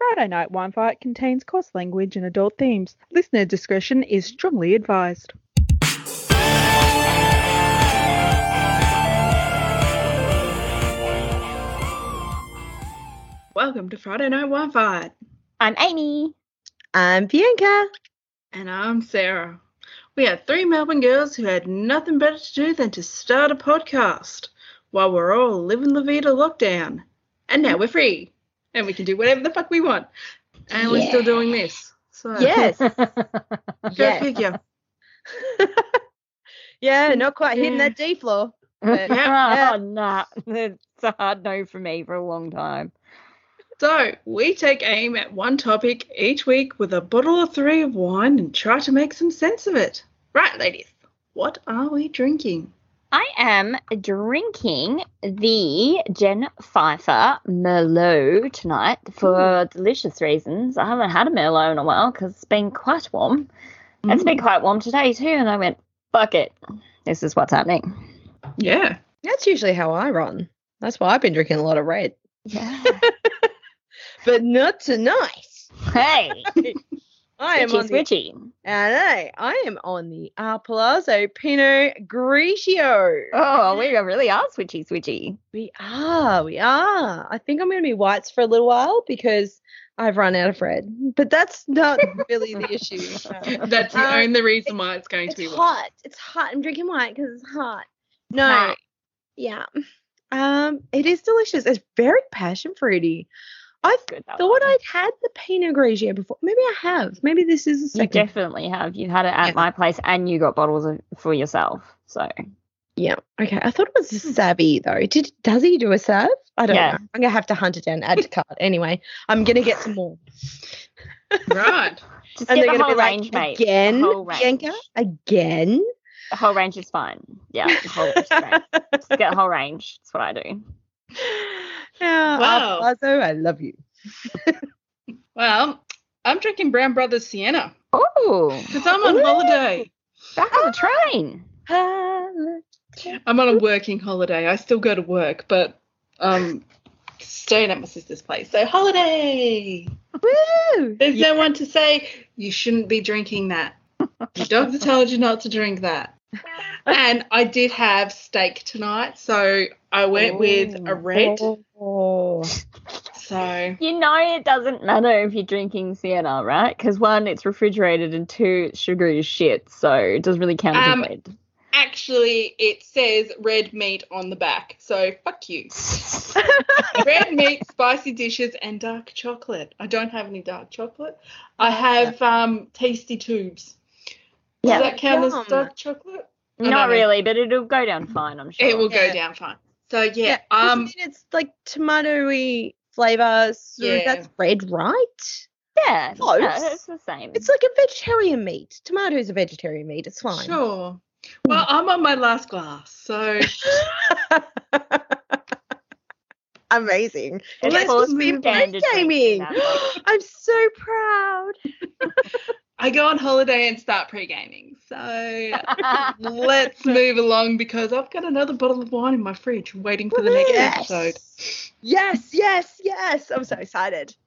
Friday Night Wine Fight contains coarse language and adult themes. Listener discretion is strongly advised. Welcome to Friday Night Wine Fight. I'm Amy. I'm Bianca. And I'm Sarah. We are three Melbourne girls who had nothing better to do than to start a podcast while we're all living La Vida lockdown. And now we're free. And we can do whatever the fuck we want. And we're still doing this. So Yes. go figure. Yeah, not quite hitting that D floor. But, Oh, nah. It's a hard no for me for a long time. So we take aim at one topic each week with a bottle or three of wine and try to make some sense of it. Right, ladies, what are we drinking? I am drinking the Jen Pfeiffer Merlot tonight for delicious reasons. I haven't had a Merlot in a while because it's been quite warm. It's been quite warm today too, and I went, fuck it. This is what's happening. Yeah. That's usually how I run. That's why I've been drinking a lot of red. Yeah. But not tonight. Hey. I am on Switchy. I am on the Palazzo Pinot Grigio. Oh, we really are switchy. We are. I think I'm going to be whites for a little while because I've run out of red. But that's not really the issue. That's the only reason why it's going to be It's white. hot. It's hot. I'm drinking white because it's hot. No. Hot. Yeah. It is delicious. It's very passion fruity. I Good, that thought one. I'd had the Pinot Grigio before. Maybe I have. Maybe this is the You second. definitely have. You had it at my place and you got bottles for yourself. So Yeah. Okay. I thought it was a Savvy though. Does he do a Sav? I don't Yeah. know. I'm gonna have to hunt it down, add to cart. Anyway, I'm gonna get some more. Right. just And get they're the gonna whole be like, range, mate. again, The whole range. Bianca, again. The whole range is fine. Yeah, the whole range is great. Just get the whole range. That's what I do. Wow. Palazzo, I love you. Well, I'm drinking Brown Brothers Sienna Oh, because I'm on holiday. back on the train. I'm on a working holiday. I still go to work, but staying at my sister's place. So holiday. Woo! There's no one to say you shouldn't be drinking that. Your doctor told you not to drink that. And I did have steak tonight, so I went with a red. Oh. So You know it doesn't matter if you're drinking Sienna, right? Because one, it's refrigerated, and two, it's sugary as shit, so it doesn't really count as a red. actually, it says red meat on the back. So fuck you. Red meat, spicy dishes, and dark chocolate. I don't have any dark chocolate. I have tasty tubes. Does Yeah. that count Yum. as dark chocolate? I don't Not know. really, but it'll go down fine, I'm sure. It will Yeah. go down fine. So yeah, I mean, it's like tomatoey flavours. So Yeah. that's red, right? Yeah, Close. yeah, it's the same. It's like a vegetarian meat. Tomato is a vegetarian meat. It's fine. sure. Well, I'm on my last glass, so Amazing. It's Let's full just of be standard drinks in pre-gaming. that box. I'm so proud. I go on holiday and start pre-gaming. So let's move along because I've got another bottle of wine in my fridge waiting for the next Yes. episode. Yes. I'm so excited.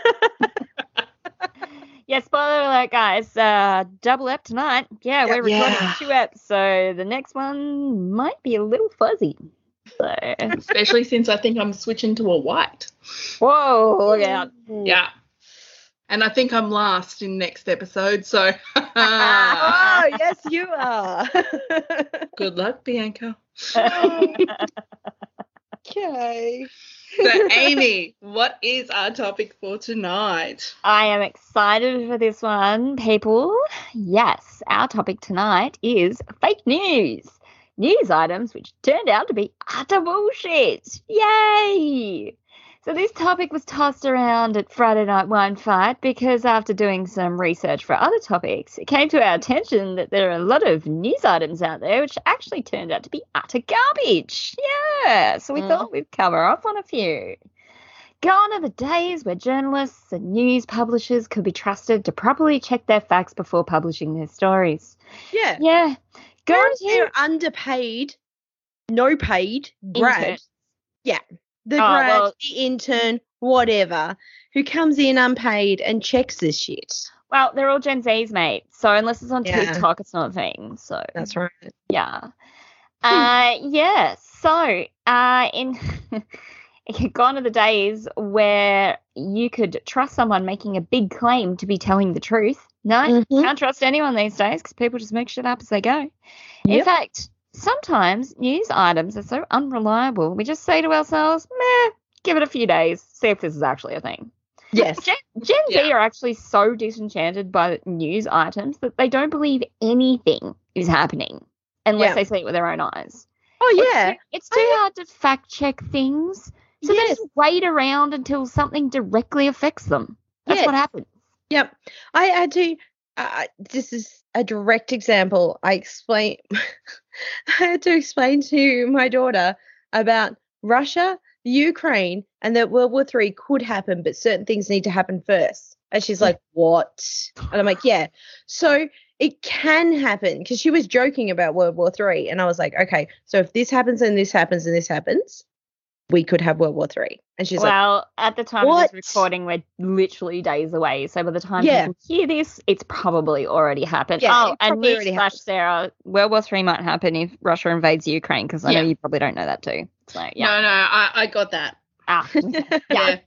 Yeah, spoiler alert, guys. Double ep tonight. Yeah, we're recording Yeah. 2 eps, so the next one might be a little fuzzy. So, Especially since I think I'm switching to a white. whoa, look out. Yeah. And I think I'm last in next episode, so Oh, yes, you are. good luck, Bianca. Okay. So, Amy, what is our topic for tonight? I am excited for this one, people. Yes, our topic tonight is fake news. News items which turned out to be utter bullshit. Yay! So this topic was tossed around at Friday Night Wine Fight because after doing some research for other topics, it came to our attention that there are a lot of news items out there which actually turned out to be utter garbage. Yeah, so we thought we'd cover off on a few. Gone are the days where journalists and news publishers could be trusted to properly check their facts before publishing their stories. Yeah. Yeah. Whereas Guaranteed. they're underpaid, no paid grad. Intern. Yeah. The Oh, grad, well- the intern, whatever, who comes in unpaid and checks this shit. Well, they're all Gen Zs, mate. So unless it's on Yeah. TikTok, it's not a thing. So That's right. yeah. Yeah. So in gone are the days where you could trust someone making a big claim to be telling the truth. No, can't trust anyone these days because people just make shit up as they go. In Yep. fact, sometimes news items are so unreliable, we just say to ourselves, meh, give it a few days, see if this is actually a thing. Yes. Gen Z are actually so disenchanted by news items that they don't believe anything is happening unless they see it with their own eyes. Oh, yeah. It's too hard to fact check things. So they just wait around until something directly affects them. That's what happens. Yep. I had to, this is a direct example. I had to explain to my daughter about Russia, Ukraine, and that World War III could happen, but certain things need to happen first. And she's like, what? And I'm like, yeah. So it can happen, because she was joking about World War III. And I was like, okay, so if this happens and this happens and this happens, we could have World War III. And she's like, well, at the time of this recording, we're literally days away. So by the time people hear this, it's probably already happened. Yeah, and newsflash, Sarah, World War III might happen if Russia invades Ukraine, because I know you probably don't know that too. So yeah. No, I got that. Yeah.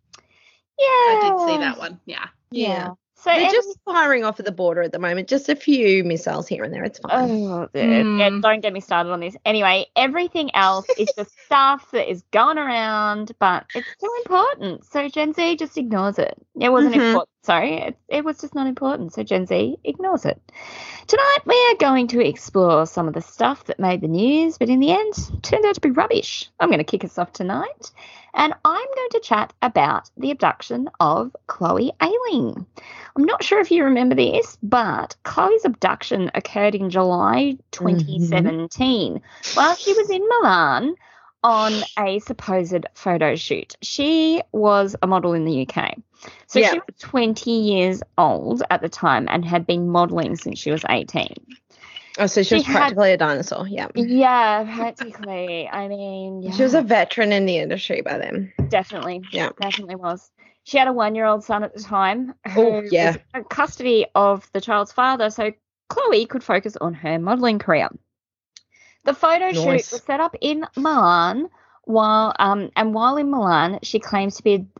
I did see that one. Yeah. So they're just firing off at the border at the moment. Just a few missiles here and there. It's fine. Oh, yeah, don't get me started on this. Anyway, everything else is just stuff that is going around, but it's still important. So Gen Z just ignores it. It wasn't important. Sorry, it was just not important. So Gen Z ignores it. Tonight we are going to explore some of the stuff that made the news, but in the end turned out to be rubbish. I'm going to kick us off tonight, and I'm going to chat about the abduction of Chloe Ayling. I'm not sure if you remember this, but Chloe's abduction occurred in July 2017 while she was in Milan on a supposed photo shoot. She was a model in the UK. So she was 20 years old at the time and had been modelling since she was 18. Oh, so she was practically a dinosaur, yeah. Yeah, practically. I mean, she was a veteran in the industry by then. Definitely. Yeah. Definitely was. She had a 1-year-old son at the time who was in custody of the child's father, so Chloe could focus on her modelling career. The photo shoot was set up in Milan, while in Milan, she claims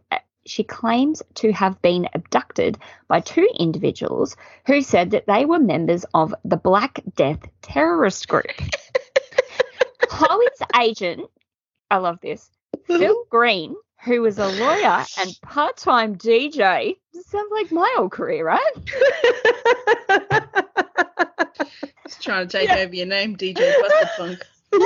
to have been abducted by two individuals who said that they were members of the Black Death terrorist group. Chloe's agent, I love this, Phil Green, who was a lawyer and part-time DJ. Sounds like my old career, right? Just trying to take over your name, DJ Busterfunk.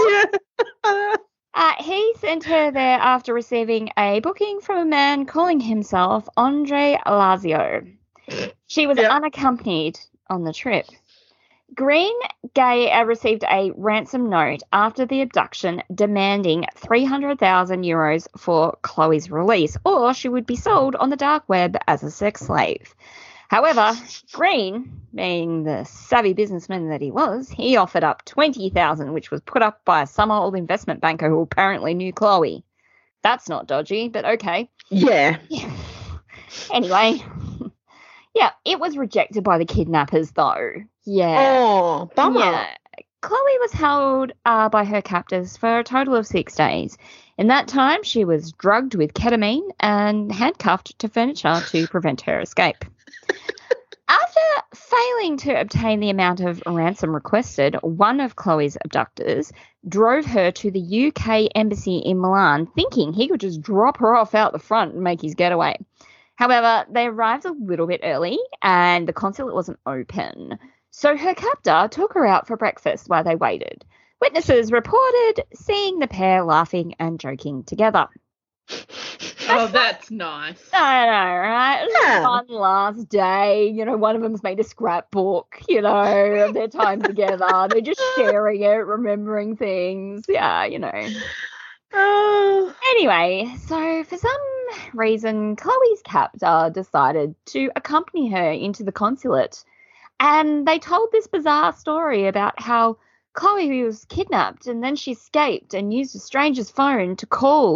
He sent her there after receiving a booking from a man calling himself Andre Lazio. She was unaccompanied on the trip. Green received a ransom note after the abduction demanding 300,000 euros for Chloe's release, or she would be sold on the dark web as a sex slave. However, Green, being the savvy businessman that he was, he offered up 20,000, which was put up by some old investment banker who apparently knew Chloe. That's not dodgy, but okay. Yeah. Anyway, it was rejected by the kidnappers, though. Yeah. Oh, bummer. Yeah. Chloe was held by her captors for a total of 6 days. In that time, she was drugged with ketamine and handcuffed to furniture to prevent her escape. After failing to obtain the amount of ransom requested, one of Chloe's abductors drove her to the UK embassy in Milan, thinking he could just drop her off out the front and make his getaway. However, they arrived a little bit early and the consulate wasn't open. So her captor took her out for breakfast while they waited. Witnesses reported seeing the pair laughing and joking together. Oh, that's nice. I know, right? It was a fun last day. You know, one of them's made a scrapbook, you know, of their time together. They're just sharing it, remembering things. Yeah, you know. Oh. Anyway, so for some reason, Chloe's captor decided to accompany her into the consulate. And they told this bizarre story about how Chloe was kidnapped and then she escaped and used a stranger's phone to call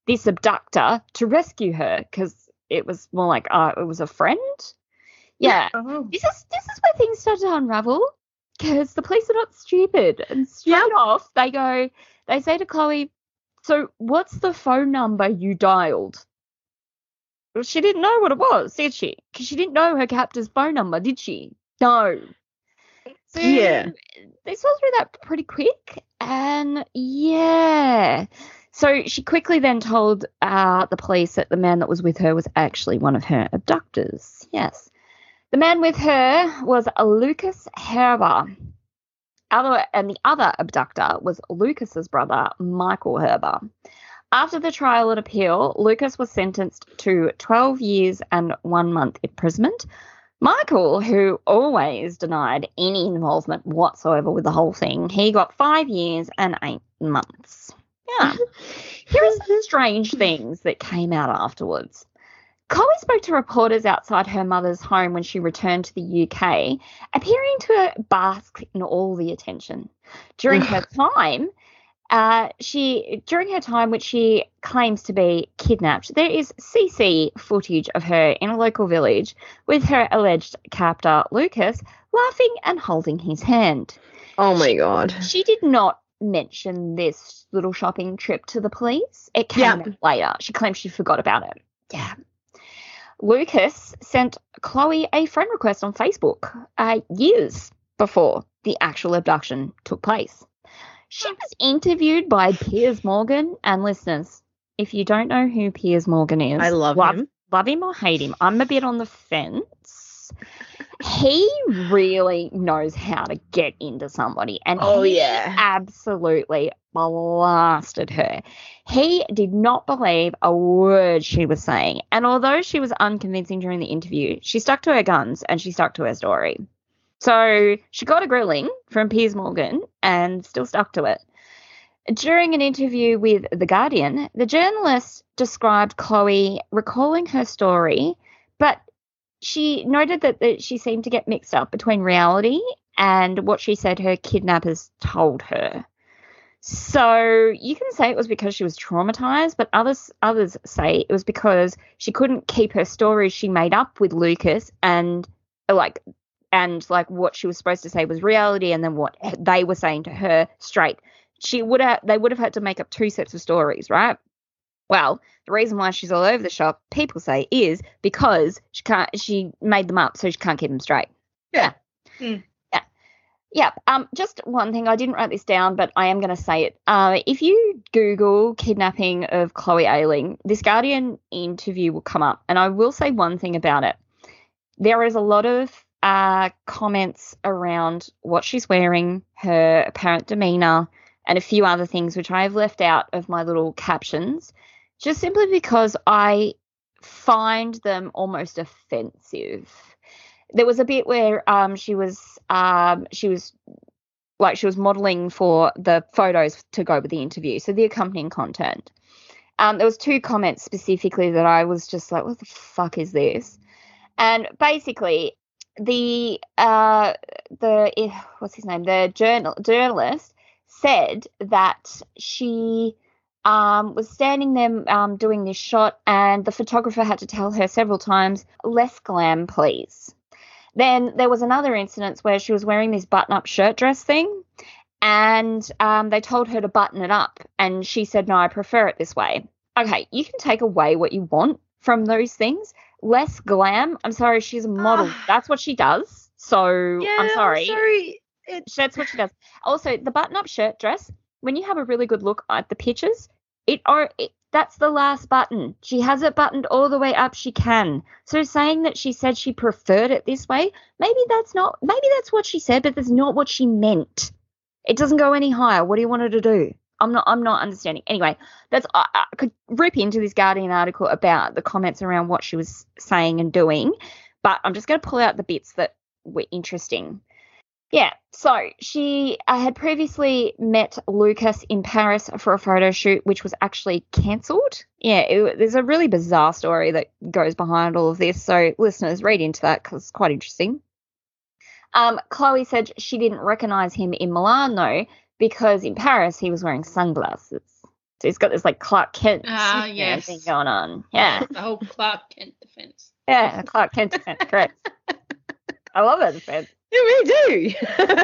this abductor to rescue her because it was more like it was a friend. Yeah. Oh. This is where things start to unravel because the police are not stupid. And straight off, they say to Chloe, so what's the phone number you dialed? Well, she didn't know what it was, did she? Because she didn't know her captor's phone number, did she? No. So Yeah. they saw through that pretty quick. And yeah. So she quickly then told the police that the man that was with her was actually one of her abductors. Yes. The man with her was Lucas Herber. And the other abductor was Lucas's brother, Michael Herber. After the trial and appeal, Lucas was sentenced to 12 years and 1 month imprisonment. Michael, who always denied any involvement whatsoever with the whole thing, he got 5 years and 8 months. Yeah. Here are some strange things that came out afterwards. Chloe spoke to reporters outside her mother's home when she returned to the UK, appearing to bask in all the attention. During her time, which she claims to be kidnapped, there is CC footage of her in a local village with her alleged captor, Lucas, laughing and holding his hand. Oh, my God. She did not mention this little shopping trip to the police. It came out later. She claims she forgot about it. Yeah. Lucas sent Chloe a friend request on Facebook years before the actual abduction took place. She was interviewed by Piers Morgan, and listeners, if you don't know who Piers Morgan is, I love him. Love him or hate him, I'm a bit on the fence. He really knows how to get into somebody, and he absolutely blasted her. He did not believe a word she was saying, and although she was unconvincing during the interview, she stuck to her guns and she stuck to her story. So she got a grilling from Piers Morgan and still stuck to it. During an interview with The Guardian, the journalist described Chloe recalling her story, but she noted that she seemed to get mixed up between reality and what she said her kidnappers told her. So you can say it was because she was traumatized, but others say it was because she couldn't keep her stories she made up with Lucas and what she was supposed to say was reality and then what they were saying to her straight. They would have had to make up 2 sets of stories, right? Well, the reason why she's all over the shop, people say, is because she made them up so she can't keep them straight. Yeah. Yeah. Just one thing, I didn't write this down, but I am going to say it. If you Google kidnapping of Chloe Ayling, this Guardian interview will come up. And I will say one thing about it. There is a lot of comments around what she's wearing, her apparent demeanour, and a few other things which I have left out of my little captions, just simply because I find them almost offensive. There was a bit where she was modelling for the photos to go with the interview, so the accompanying content. There was 2 comments specifically that I was just like, what the fuck is this? And basically, the journalist said that she was standing there doing this shot, and the photographer had to tell her several times, less glam, please. Then there was another instance where she was wearing this button-up shirt dress thing, and they told her to button it up, and she said, no, I prefer it this way. Okay, you can take away what you want from those things. Less glam, I'm sorry, she's a model. That's what she does. So Yeah, I'm sorry. That's what she does. Also, the button-up shirt dress, when you have a really good look at the pictures, that's the last button. She has it buttoned all the way up she can. So saying that she said she preferred it this way, maybe that's what she said, but that's not what she meant. It doesn't go any higher. What do you want her to do? I'm not understanding. Anyway, I could rip into this Guardian article about the comments around what she was saying and doing, but I'm just going to pull out the bits that were interesting. Yeah, so she had previously met Lucas in Paris for a photo shoot, which was actually cancelled. Yeah, there's a really bizarre story that goes behind all of this, so listeners, read into that because it's quite interesting. Chloe said she didn't recognise him in Milan, though, because in Paris he was wearing sunglasses. So he's got this like Clark Kent Yes. thing going on. Yeah. The whole Clark Kent defense. Yeah, the Clark Kent defense, correct. I love that defense. Yeah, we do.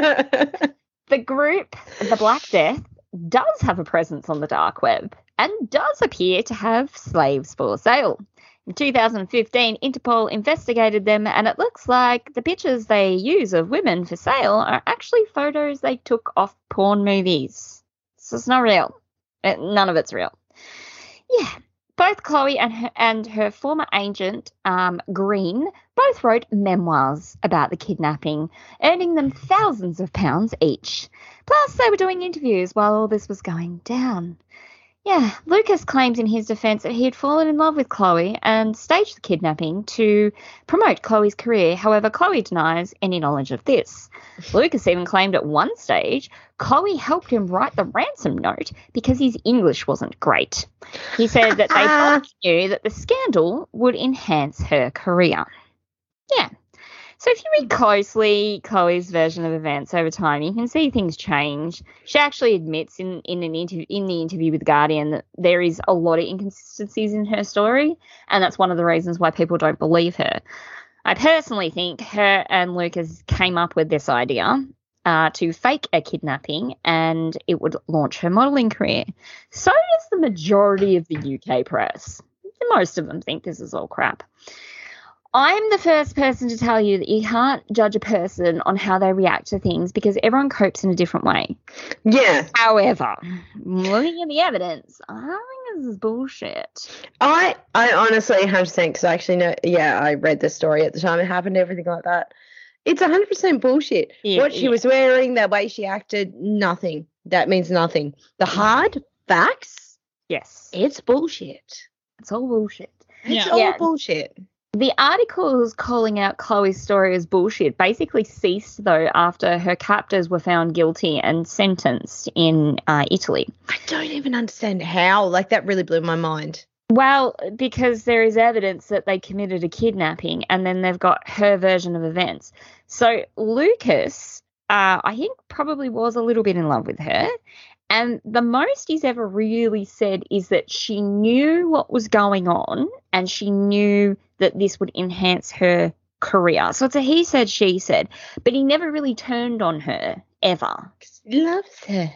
The group, the Black Death, does have a presence on the dark web and does appear to have slaves for sale. In 2015, Interpol investigated them, and it looks like the pictures they use of women for sale are actually photos they took off porn movies. So it's not real. None of it's real. Yeah. Both Chloe and her former agent, Green, both wrote memoirs about the kidnapping, earning them thousands of pounds each. Plus, they were doing interviews while all this was going down. Yeah, Lucas claims in his defence that he had fallen in love with Chloe and staged the kidnapping to promote Chloe's career. However, Chloe denies any knowledge of this. Lucas even claimed at one stage Chloe helped him write the ransom note because his English wasn't great. He said that they both knew that the scandal would enhance her career. Yeah. So if you read closely Chloe's version of events over time, you can see things change. She actually admits in the interview with The Guardian that there is a lot of inconsistencies in her story, and that's one of the reasons why people don't believe her. I personally think her and Lucas came up with this idea to fake a kidnapping, and it would launch her modelling career. So does the majority of the UK press. Most of them think this is all crap. I'm the first person to tell you that you can't judge a person on how they react to things because everyone copes in a different way. Yeah. However, looking at the evidence, I think this is bullshit. I honestly 100%, because I actually know, I read the story at the time it happened, everything like that. It's 100% bullshit. Yeah, what she was wearing, the way she acted, nothing. That means nothing. The hard facts, Yes. it's bullshit. It's all bullshit. It's Yeah. all bullshit. The articles calling out Chloe's story as bullshit basically ceased, though, after her captors were found guilty and sentenced in Italy. I don't even understand how. Like, that really blew my mind. Well, because there is evidence that they committed a kidnapping, and then they've got her version of events. So Lucas, I think, probably was a little bit in love with her. And the most he's ever really said is that she knew what was going on and she knew that this would enhance her career. So it's a he said, she said. But he never really turned on her, ever. He loves her.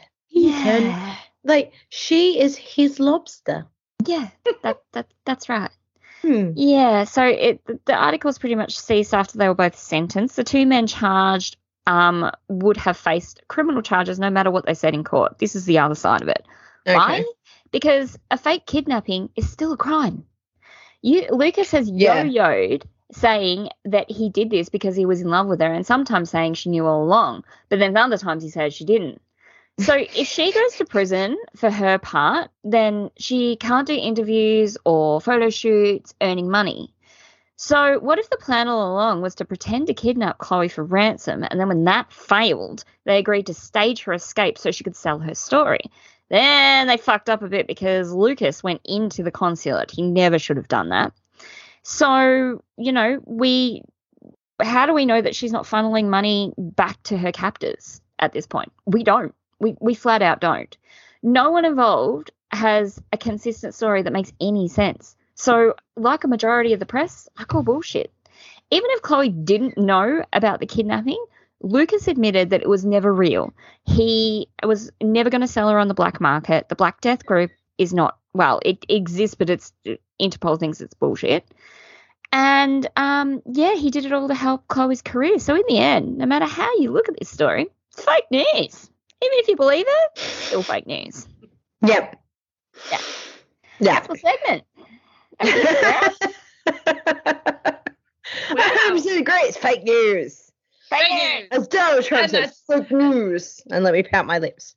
Like, she is his lobster. Yeah, that's right. Hmm. Yeah, so the articles pretty much ceased after they were both sentenced. The two men charged would have faced criminal charges no matter what they said in court. This is the other side of it. Okay. Why? Because a fake kidnapping is still a crime. Lucas has yo-yoed saying that he did this because he was in love with her, and sometimes saying she knew all along, but then other times he said she didn't. So if she goes to prison for her part, then she can't do interviews or photo shoots earning money. So what if the plan all along was to pretend to kidnap Chloe for ransom, and then when that failed, they agreed to stage her escape so she could sell her story? Then they fucked up a bit because Lucas went into the consulate. He never should have done that. So, how do we know that she's not funneling money back to her captors at this point? We don't. We flat out don't. No one involved has a consistent story that makes any sense. So, like a majority of the press, I call bullshit. Even if Chloe didn't know about the kidnapping, Lucas admitted that it was never real. He was never going to sell her on the black market. The Black Death Group is not, well, it exists, but Interpol thinks it's bullshit. And, he did it all to help Chloe's career. So in the end, no matter how you look at this story, it's fake news. Even if you believe it, still fake news. Yep. Yeah. Yeah. That's the segment. 100% agree. It's fake news. Fake news. As Donald Trump said, that's- fake news. And let me pout my lips.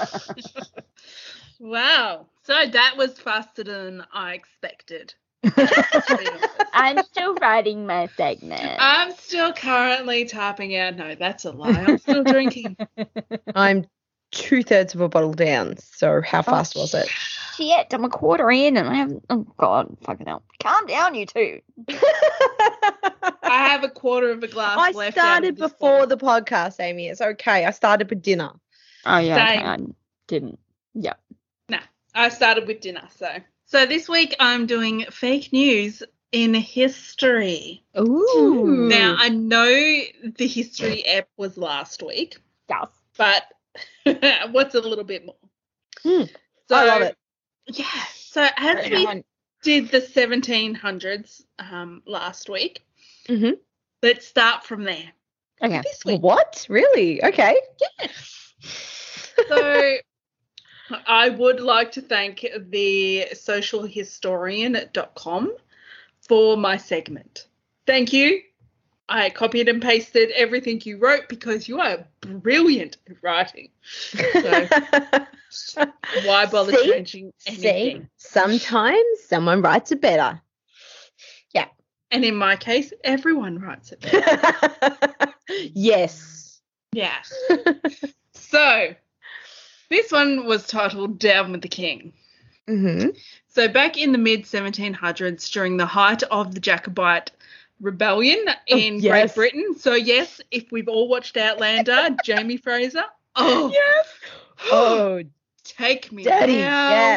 Wow. So that was faster than I expected. I'm still writing my segment. I'm still currently typing out. No, that's a lie. I'm still drinking. I'm 2/3 of a bottle down. So how fast was it? Shit, I'm a quarter in and I haven't. Oh, God, fucking hell. Calm down, you two. I have a quarter of a glass I left. started before the podcast, Amy. It's okay. I started with dinner. Oh, yeah, okay, Same. I didn't. Yeah. Nah, I started with dinner, so this week I'm doing fake news in history. Ooh. Now I know the history ep was last week, Yes. but what's a little bit more? So, I love it. Yeah. So as we did the 1700s last week, Mhm. let's start from there. Okay. This week. What? Really? Okay. Yes. So I would like to thank the socialhistorian.com for my segment. Thank you. I copied and pasted everything you wrote because you are brilliant at writing. So why bother changing anything? Sometimes someone writes it better. Yeah. And in my case, everyone writes it better. Yes. Yeah. So this one was titled Down with the King. Mm-hmm. So back in the mid-1700s, during the height of the Jacobite rebellion in Great Britain. So yes, if we've all watched Outlander, Jamie Fraser. Oh yes. Oh, take me Daddy. now.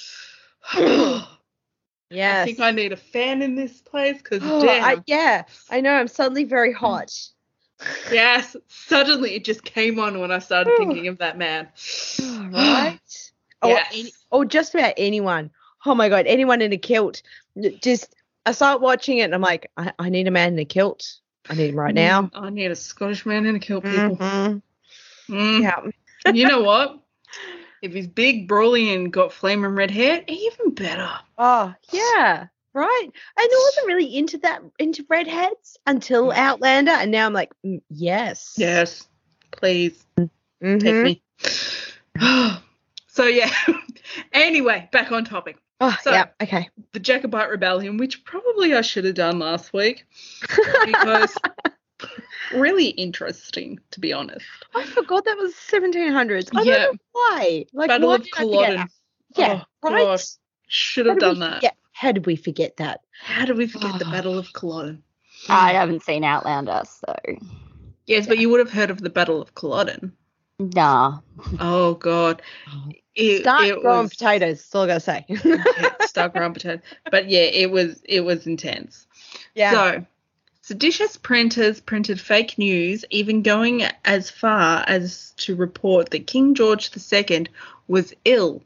Yes. Yes. I think I need a fan in this place because I know. I'm suddenly very hot. Yes, suddenly it just came on when I started thinking of that man. Right? Yes. Or just about anyone. Oh my God, anyone in a kilt. Just, I start watching it and I'm like, I need a man in a kilt. I need him right now. I need a Scottish man in a kilt, people. Mm-hmm. Yeah. You know what? If he's big, brawly, and got flaming red hair, even better. Oh, yeah. Right. And I wasn't really into redheads until Outlander, and now I'm like, yes. Yes. Please. Mm-hmm. Take me. So, yeah. Anyway, back on topic. Oh, so, yeah. Okay. The Jacobite Rebellion, which probably I should have done last week because really interesting, to be honest. I forgot that was 1700s. I don't know why. Like, Battle why of Culloden. Yeah, right? God. Should have done that. How did we forget that? How did we forget the Battle of Culloden? I haven't seen Outlander, so. Yes, but you would have heard of the Battle of Culloden. Nah. Oh, God. Start growing potatoes, that's all I got to say. Start growing potatoes. But, yeah, it was intense. Yeah. So, seditious printers printed fake news, even going as far as to report that King George II was ill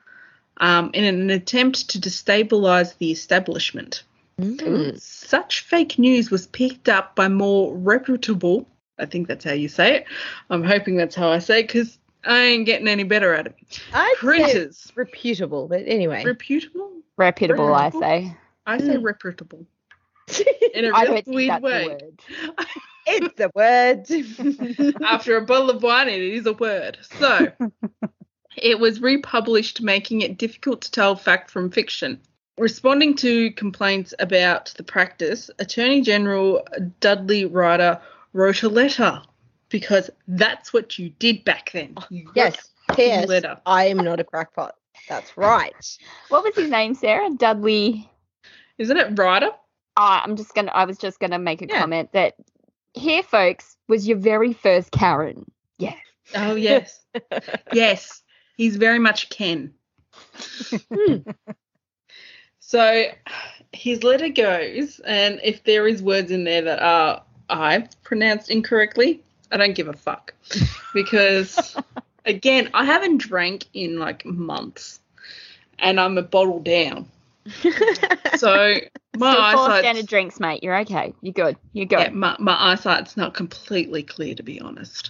in an attempt to destabilise the establishment. Mm. Such fake news was picked up by more reputable, I think that's how you say it. I'm hoping that's how I say it because I ain't getting any better at it. Printers. Reputable, but anyway. Reputable, I say. I say reputable. In a I really don't think weird that's way. a word. It's a word. After a bottle of wine, it is a word. So, it was republished, making it difficult to tell fact from fiction. Responding to complaints about the practice, Attorney General Dudley Ryder wrote a letter because that's what you did back then. Yes. P.S. Letter. I am not a crackpot. That's right. What was his name, Sarah? Dudley. Isn't it Ryder? I was just gonna make a comment that here, folks, was your very first Karen. Yeah. Oh, yes. Yes. He's very much Ken. So his letter goes, and if there is words in there that are I've pronounced incorrectly, I don't give a fuck. Because, again, I haven't drank in, like, months. And I'm a bottle down. So my Still 4 eyesight's... standard drinks, mate. You're okay. You're good. You're good. Yeah, my eyesight's not completely clear, to be honest.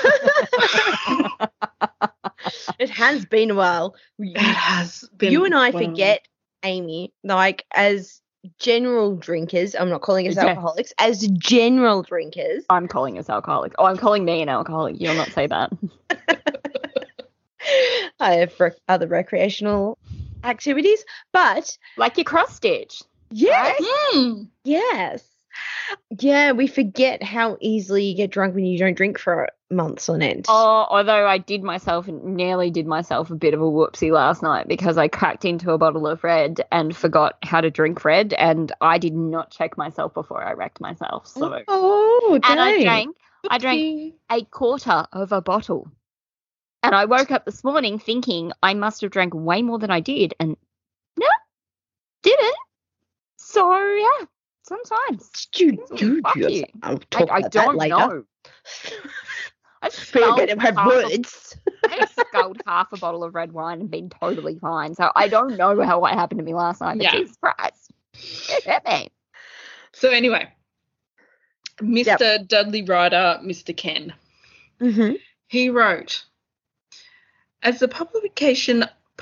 It has been a while. It has been. You and I forget, Amy, like as general drinkers, I'm not calling us alcoholics, as general drinkers. I'm calling us alcoholics. Oh, I'm calling me an alcoholic. You'll not say that. I have other recreational activities, but like your cross stitch. Yes. Right? Yes. Yeah, we forget how easily you get drunk when you don't drink for months on end. Oh, although I nearly did myself a bit of a whoopsie last night because I cracked into a bottle of red and forgot how to drink red, and I did not check myself before I wrecked myself. So, and I drank a quarter of a bottle. And I woke up this morning thinking I must have drank way more than I did, and no, didn't. So yeah, sometimes. Fuck you. I'll talk I about that don't later. know. I But you're going to have words. I sculled half a bottle of red wine and been totally fine. So I don't know what happened to me last night, but Yeah. Jesus Christ. It hit me. So anyway, Mr. Dudley Ryder, Mr. Ken, Mm-hmm. he wrote, as the publication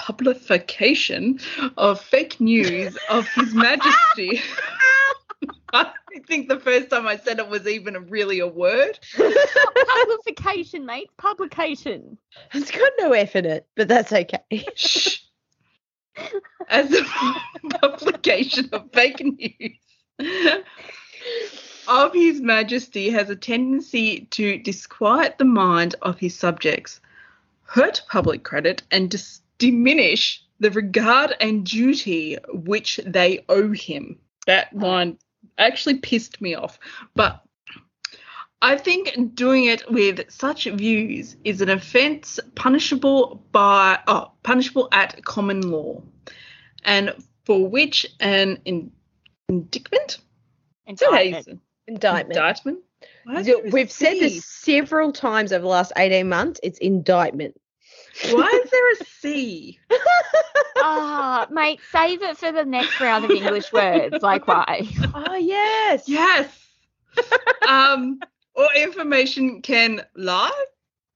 of fake news of His Majesty. I think the first time I said it was even really a word. Publication, mate. Publication. It's got no F in it, but that's okay. Shh. As the publication of fake news of His Majesty has a tendency to disquiet the mind of his subjects, hurt public credit, and diminish the regard and duty which they owe him. That line actually pissed me off. But I think doing it with such views is an offence punishable at common law, and for which an indictment? Indictment. Why is there a We've said C? this several times over the last 18 months. It's indictment. Why is there a C? Mate, save it for the next round of English words. Like, why? Oh, yes. Yes. Or information can lie.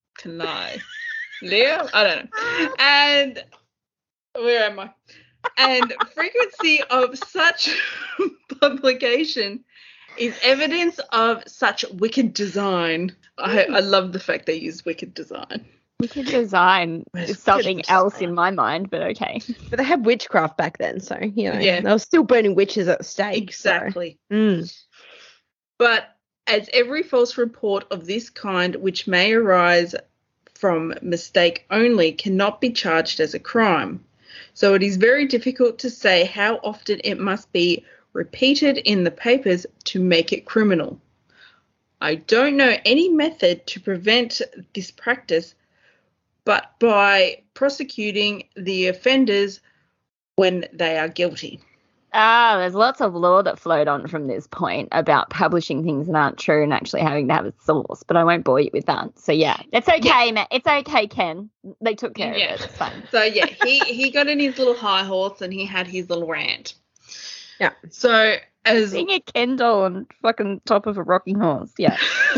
Leo? I don't know. And where am I? And frequency of such publication is evidence of such wicked design. I love the fact they use wicked design. Wicked design is something else in my mind, but okay. But they had witchcraft back then, so, Yeah. they were still burning witches at the stake. Exactly. So. But as every false report of this kind which may arise from mistake only cannot be charged as a crime. So it is very difficult to say how often it must be repeated in the papers to make it criminal. I don't know any method to prevent this practice but by prosecuting the offenders when they are guilty. There's lots of law that flowed on from this point about publishing things that aren't true and actually having to have a source, but I won't bore you with that. So, yeah, it's okay, man. It's okay, Ken. They took care of it. It's fine. So, yeah, he got in his little high horse and he had his little rant. Yeah. So, as... Being a Ken doll on fucking top of a rocking horse, yeah.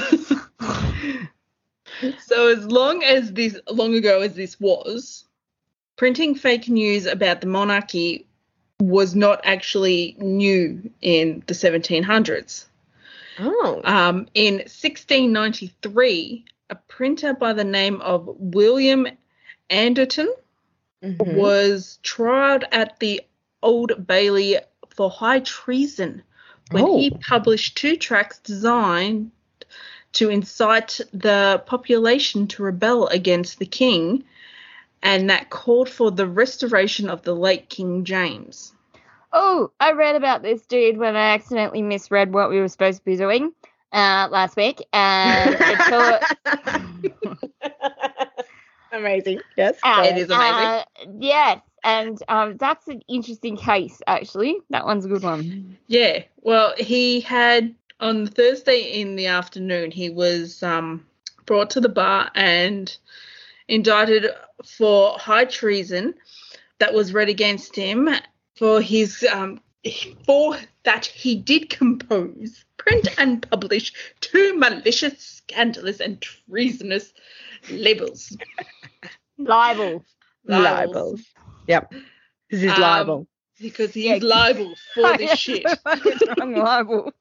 So as long ago as this was, printing fake news about the monarchy was not actually new in the 1700s. Oh. In 1693, a printer by the name of William Anderton was tried at the Old Bailey for high treason when he published 2 tracts designed to incite the population to rebel against the king, and that called for the restoration of the late King James. Oh, I read about this dude when I accidentally misread what we were supposed to be doing last week, and it thought... Amazing. Yes, it is amazing. Yes, and that's an interesting case, actually. That one's a good one. Yeah, well, he had... On Thursday in the afternoon, he was brought to the bar and indicted for high treason that was read against him for his for that he did compose, print and publish 2 malicious, scandalous and treasonous libels. Libel. Yep. This is libel. Because he is liable for this shit. I'm liable.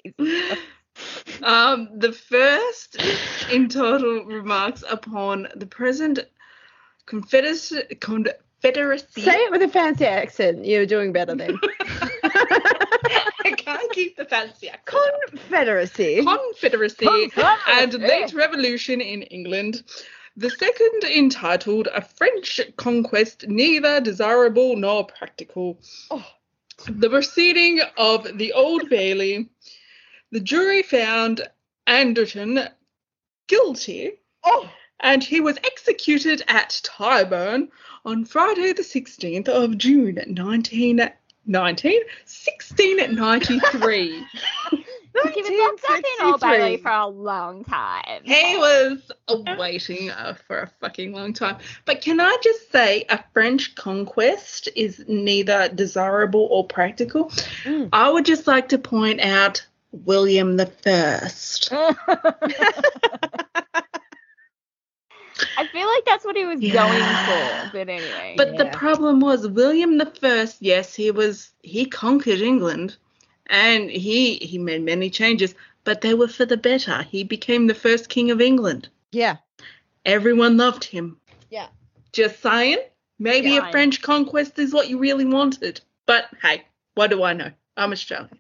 The first entitled remarks upon the present confederacy. Say it with a fancy accent. You're doing better then. I can't keep the fancy accent. Confederacy and late revolution in England. The second entitled A French Conquest Neither Desirable Nor Practical. The proceeding of the Old Bailey. The jury found Anderton guilty and he was executed at Tyburn on Friday the 16th of June, 1693. He was locked up in Old Bailey for a long time. He was waiting for a fucking long time. But can I just say, a French conquest is neither desirable or practical. I would just like to point out William the First. I feel like that's what he was going for, but anyway. But the problem was William the First, yes, he conquered England and he made many changes, but they were for the better. He became the first king of England. Yeah. Everyone loved him. Yeah. Just saying, maybe a French conquest is what you really wanted. But hey, what do I know? I'm Australian.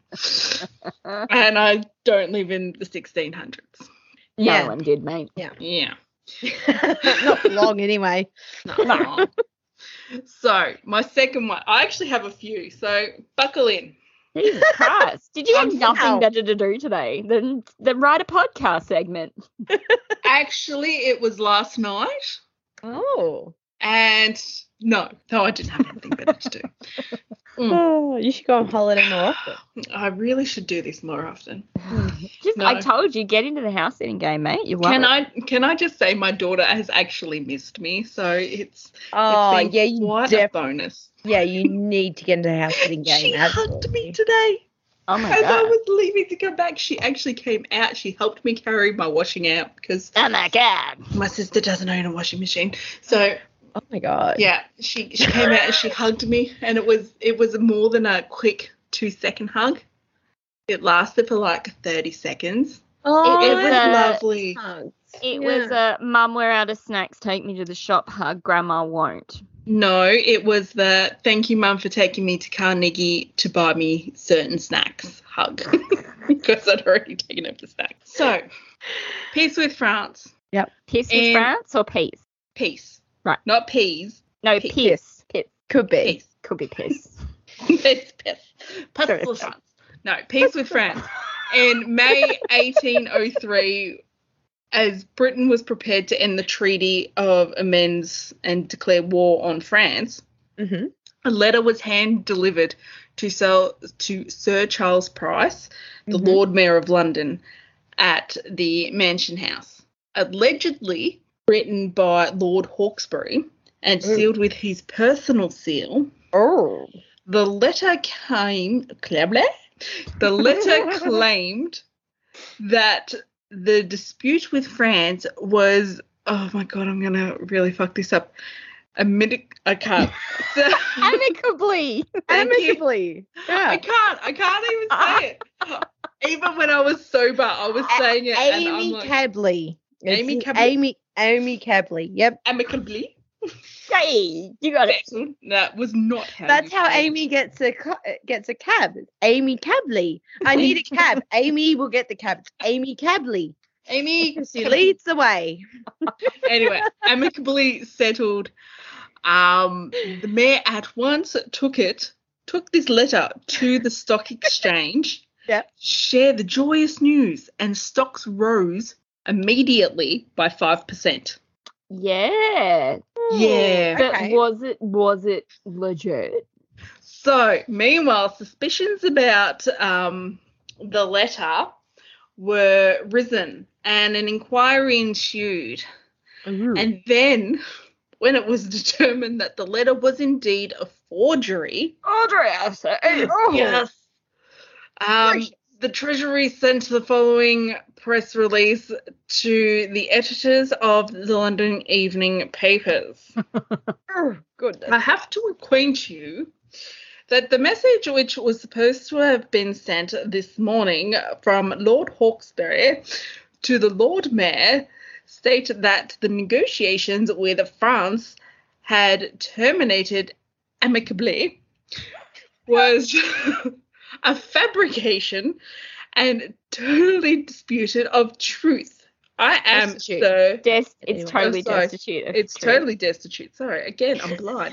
And I don't live in the 1600s. No one did, mate. Yeah. Not for long anyway. No. So, my second one, I actually have a few, so buckle in. Jesus Christ. Did you have nothing better to do today than write a podcast segment? Actually, it was last night. Oh. And no, I didn't have anything better to do. Oh, you should go on holiday more often. I really should do this more often. I told you, get into the house sitting game, mate. You love Can I just say my daughter has actually missed me, so it's quite a bonus. Yeah, you need to get into the house sitting game. She hugged me today. Oh my God. As I was leaving to go back, she actually came out. She helped me carry my washing out because oh my God, my sister doesn't own a washing machine. So oh my God. Yeah, she came out and she hugged me, and it was more than a quick 2-second hug. It lasted for like 30 seconds. Oh, it was lovely. It was a mum, we're out of snacks, take me to the shop hug, grandma won't. No, it was the thank you, Mum, for taking me to Carnegie to buy me certain snacks hug because I'd already taken her for snacks. So, peace with France. Yep. Peace with France or peace? Peace. Right. Not peas. No, peace. Could be. Peace. Could be piss. It's piss. Peace with France. No, peace with France. In May 1803, as Britain was prepared to end the Treaty of Amiens and declare war on France, a letter was hand-delivered to Sir Charles Price, the Lord Mayor of London, at the Mansion House, allegedly written by Lord Hawkesbury and sealed with his personal seal. Oh. The letter claimed that the dispute with France was, oh my God, I'm going to really fuck this up. Amicably. Amicably. Yeah. I can't even say it. Even when I was sober, I was saying it. Amicably. Amicably. Yep. Amicably. Hey, you got it. That was not how. That's how Amy gets a cab. Amy Cably. I need a cab. Amy will get the cab. It's Amy Cably. Amy. She leads the way. Anyway, amicably settled. The mayor at once took this letter to the stock exchange. Yep. Share the joyous news, and stocks rose immediately by 5%. Yeah. Yeah. But okay. was it legit? So, meanwhile, suspicions about the letter were risen and an inquiry ensued. Ooh. And then, when it was determined that the letter was indeed a forgery, Yes. the Treasury sent the following press release to the editors of the London evening papers. Oh, goodness. I have to acquaint you that the message which was supposed to have been sent this morning from Lord Hawkesbury to the Lord Mayor stated that the negotiations with France had terminated amicably was a fabrication and totally disputed of truth. I am Destitute. so... It's totally destitute. It's totally destitute. Sorry, again, I'm blind.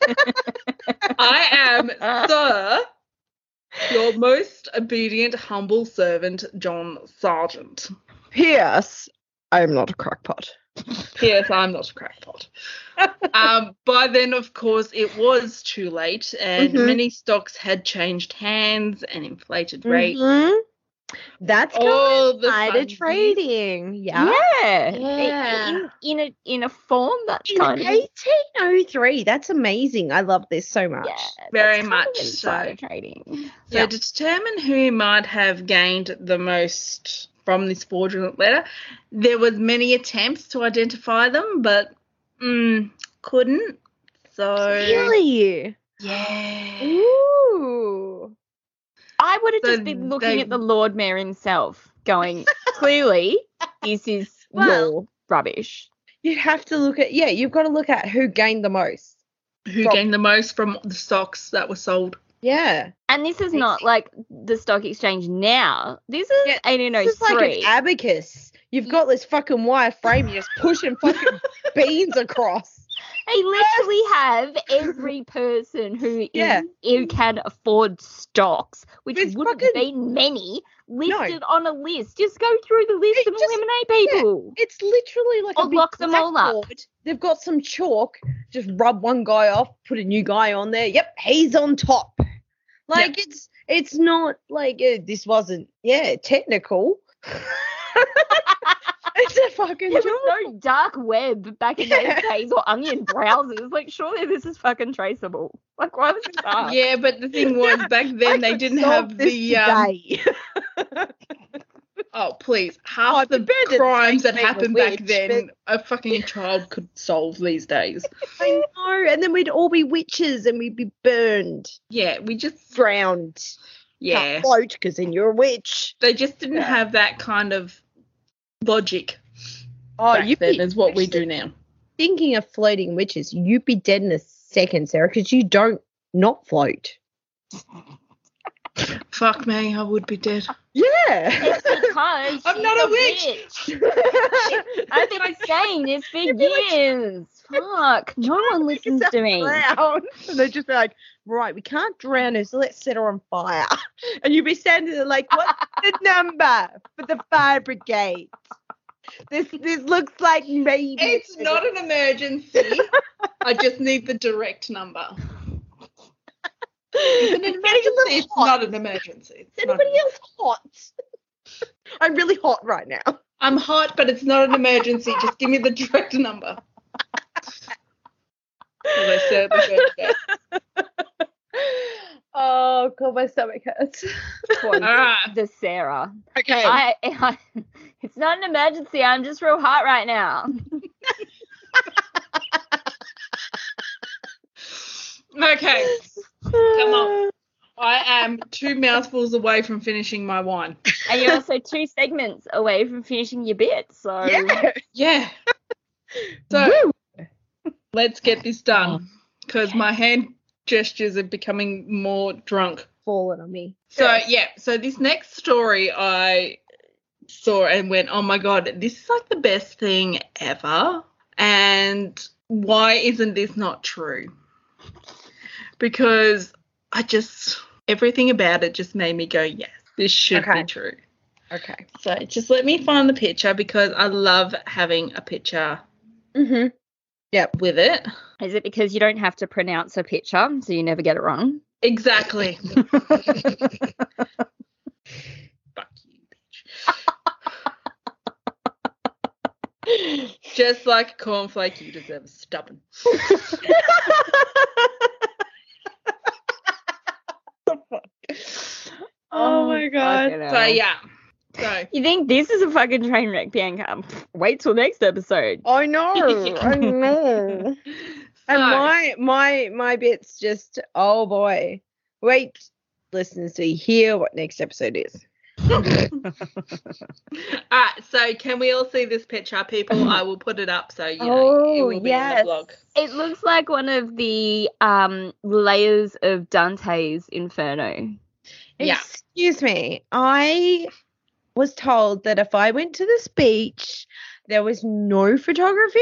I am, sir, your most obedient, humble servant, John Sargent. P.S. I am not a crackpot. Yes, I'm not a crackpot. By then, of course, it was too late, and many stocks had changed hands and inflated rates. That's All kind the of insider funsies. trading. Yeah. Yeah. In a form that's In kind of 1803. That's amazing. I love this so much. yeah, Very that's kind much of so. insider trading. So Yeah. to determine who might have gained the most from this fraudulent letter, there was many attempts to identify them, but couldn't. So Really? yeah. Ooh. I would have So just been looking they- at the Lord Mayor himself, going, clearly, this is Well- your rubbish. You have to look at, you've got to look at who gained the most. Who gained the most from the stocks that were sold? Yeah. And this is not like the stock exchange now. This is Yeah, 1803. This is like an abacus. You've got this fucking wire frame, you're just pushing fucking beans across. They literally have every person who Yeah. who can afford stocks, which It's wouldn't fucking- be many, listed on a list. Just go through the list It and just- eliminate people. It's literally like Or a big lock them all up. blackboard. They've got some chalk, just rub one guy off, put a new guy on there. Yep, he's on top. Like it's not like this wasn't technical. It's a fucking There job. was no dark web back in those days or onion browsers. Like, surely this is fucking traceable. Like, why was it dark? Yeah, but the thing was, back then they could didn't solve have this the today. oh please, half the compared to crimes that being a happened back witch, then a fucking child could solve these days. I know, and then we'd all be witches and we'd be burned, Yeah, we just drowned. yeah. Can't float because then you're a witch. They just didn't have that kind of logic Oh, back you'd then be as what we do now. thinking of floating witches. You'd be dead in a second, Sarah, because you don't not float. Fuck me, I would be dead. Yeah. It's because I'm she's not a witch. I've been saying this for years. Fuck. No one listens to me. Drown. And they'd just be like, right, we can't drown her, so let's set her on fire. And you'd be standing there like, what's the number for the fire brigade? This looks like maybe It's not an emergency. I just need the direct number. It's an emergency. It's not an emergency. Is anybody else hot? I'm really hot right now. I'm hot, but it's not an emergency. Just give me the direct number. As I said, Oh, God, my stomach hurts. Quote right. the Sarah. Okay. I it's not an emergency. I'm just real hot right now. Okay, come on. I am 2 mouthfuls away from finishing my wine. And you're also 2 segments away from finishing your bit. So Yeah. Yeah. So let's get this done because my hand gestures are becoming more drunk. Falling on me. So so this next story I saw and went, oh my God, this is like the best thing ever. And why isn't this not true? Because everything about it just made me go, yes, this should be true. Okay. So just let me find the picture because I love having a picture Mm-hmm. with it. is it because you don't have to pronounce a picture, so you never get it wrong? Exactly. Fuck you, bitch. Just like a cornflake, you deserve a stubborn. Oh my God. fucking So hell. yeah. So You think this is a fucking train wreck, Bianca? Wait till next episode. I know. I know. And so- my bit's just, oh boy. Wait, listeners, to hear what next episode is. Alright, so can we all see this picture, people? I will put it up so it will be in the blog. It looks like one of the layers of Dante's Inferno. Yeah. Excuse me. I was told that if I went to this beach, there was no photography.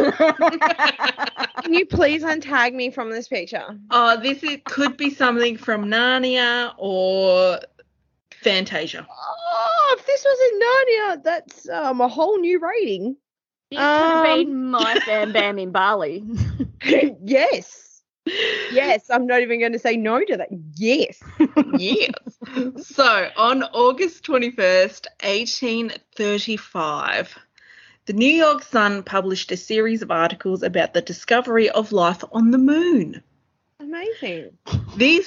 Can you please untag me from this picture? Oh, could be something from Narnia or Fantasia. Oh, if this was in Narnia, that's a whole new rating. This could have been my Bam Bam in Bali. Yes. Yes, I'm not even going to say no to that. Yes. Yes. So on August 21st, 1835, the New York Sun published a series of articles about the discovery of life on the moon. Amazing. These,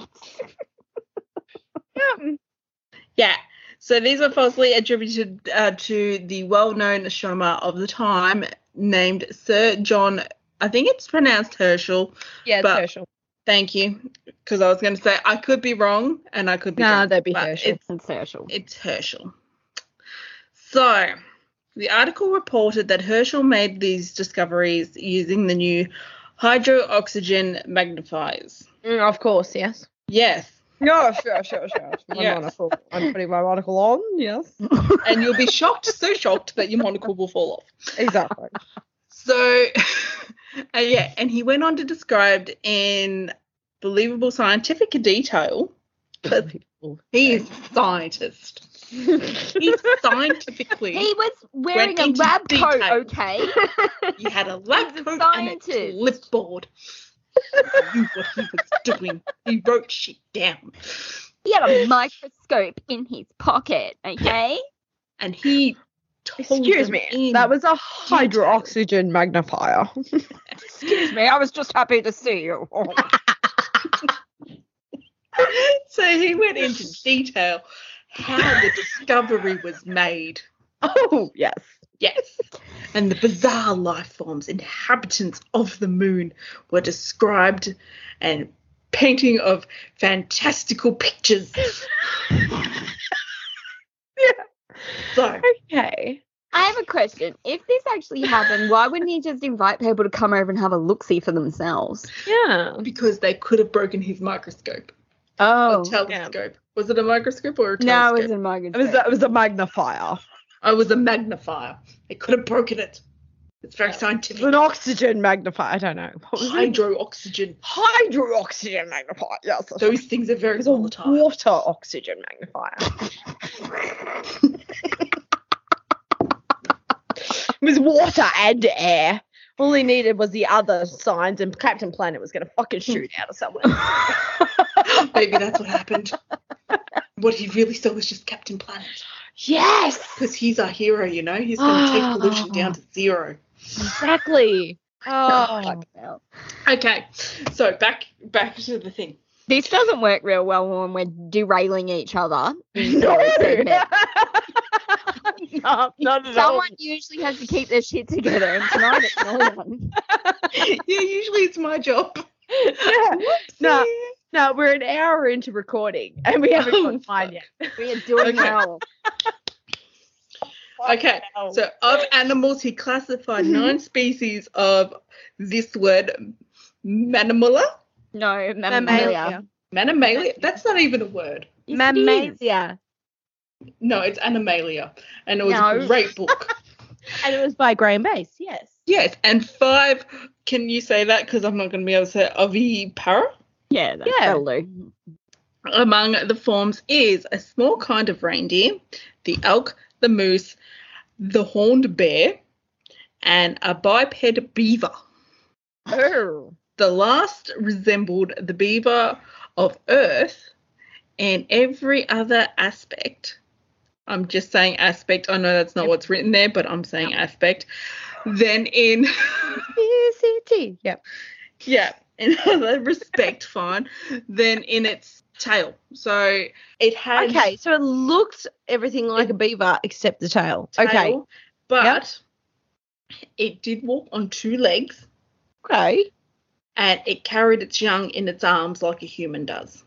Yeah. so these were falsely attributed to the well-known astronomer of the time named Sir John, I think it's pronounced Herschel. Yeah, it's But- Herschel. Thank you, because I was going to say I could be wrong and I could be No, wrong. that'd be but Herschel. It's Herschel. It's Herschel. So, the article reported that Herschel made these discoveries using the new hydro-oxygen magnifiers. Of course, yes. Yes, No, sure. My Yes. monocle. I'm putting my monocle on. Yes. and you'll be shocked, so shocked that your monocle will fall off. Exactly. So, and he went on to describe in believable scientific detail, but he is a scientist. He scientifically, He was wearing a into lab coat, detail. okay? he had a lab He's a coat and a scientist. clipboard. He knew what he was doing. He wrote shit down. He had a microscope in his pocket, okay? And he told Excuse them me. in That was a hydro-oxygen magnifier. Excuse me, I was just happy to see you. So he went into detail how the discovery was made. Oh, yes. Yes. And the bizarre life forms, inhabitants of the moon, were described, and painting of fantastical pictures. So, Okay. I have a question. If this actually happened, why wouldn't he just invite people to come over and have a look-see for themselves? Yeah. because they could have broken his microscope. Oh. Or telescope. Was it a microscope or a No, telescope? it was a microscope. It was a magnifier. It was a magnifier. They could have broken it. It's very It scientific. was an oxygen magnifier. I don't know. What was it? Hydro-oxygen. Hydro-oxygen magnifier. Yes. That's right. Those things are very It was a volatile. water oxygen magnifier. It was water and air. All he needed was the other signs, and Captain Planet was going to fucking shoot out of somewhere. Maybe that's what happened. What he really saw was just Captain Planet. Yes, Because he's our hero, you know? He's going to take pollution down to zero. exactly. Oh, Oh. Okay, so back to the thing. This doesn't work real well when we're derailing each other. no, Segment. no, not at all. Someone usually has to keep their shit together, and tonight it's no one. Yeah, usually it's my job. Yeah. No, we're an hour into recording, and we haven't Oh, got mine yet. We are doing Okay. well. Okay, so of animals, he classified 9 species of this word, Manamula. No, Mammalia. Manimalia? That's not even a word. Yes, it is. Mammalia. No, it's Animalia. And it was No. a great book. And it was by Graham Base, yes. Yes, and 5, can you say that? Because I'm not going to be able to say it. Ovipara. Yeah, Yeah. that'll do. Among the forms is a small kind of reindeer, the elk, the moose, the horned bear, and a biped beaver. Oh. The last resembled the beaver of Earth and every other aspect. I'm just saying aspect. I know that's not what's written there, but I'm saying aspect. Then in, PCT. Yep. yeah, in other respect, fine. Then in its tail. So it had Okay, so it looks everything like a beaver except the tail. Okay. tail, but it did walk on 2 legs Okay. and it carried its young in its arms like a human does.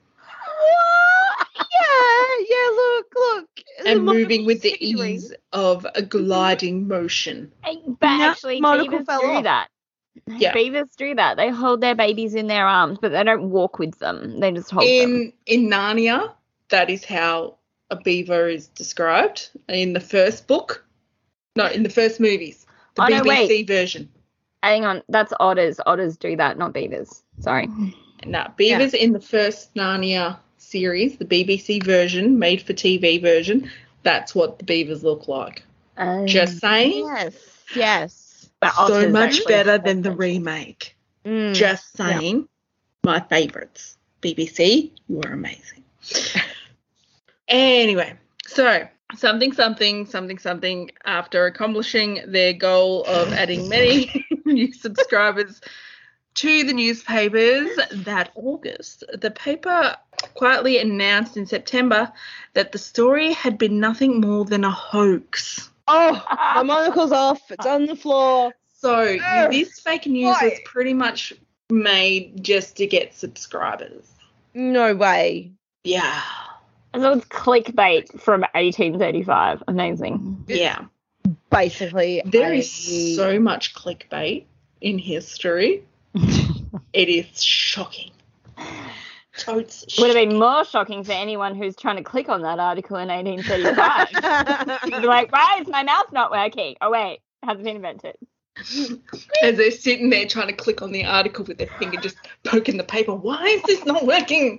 Yeah, look. And The moving with the monocle ease of a gliding motion. But No, actually, monocle beavers fell do off. that. Yeah. Beavers do that. They hold their babies in their arms, but they don't walk with them. They just hold them. In Narnia, that is how a beaver is described in the first book. No, in the first movies. The Oh, no, BBC wait. version. Hang on, that's otters. Otters do that, not beavers. Sorry. No, beavers in the first Narnia series, the BBC version, made for TV version, that's what the beavers look like. Just saying. Yes. But So Otters much actually better have than the sense. remake. Mm. Just saying. My favourites. BBC, you are amazing. Anyway, so something after accomplishing their goal of adding many new subscribers to the newspapers that August, the paper quietly announced in September that the story had been nothing more than a hoax. Oh, my monocle's off. It's on the floor. So Ugh. this fake news was pretty much made just to get subscribers. No way. Yeah. And it was clickbait from 1835. Amazing. Yeah. Basically, There is so much clickbait in history. It is shocking. Totes Would have been more shocking for anyone who's trying to click on that article in 1835. You'd be like, why is my mouse not working? Oh, wait, it hasn't been invented. As they're sitting there trying to click on the article with their finger just poking the paper. Why is this not working?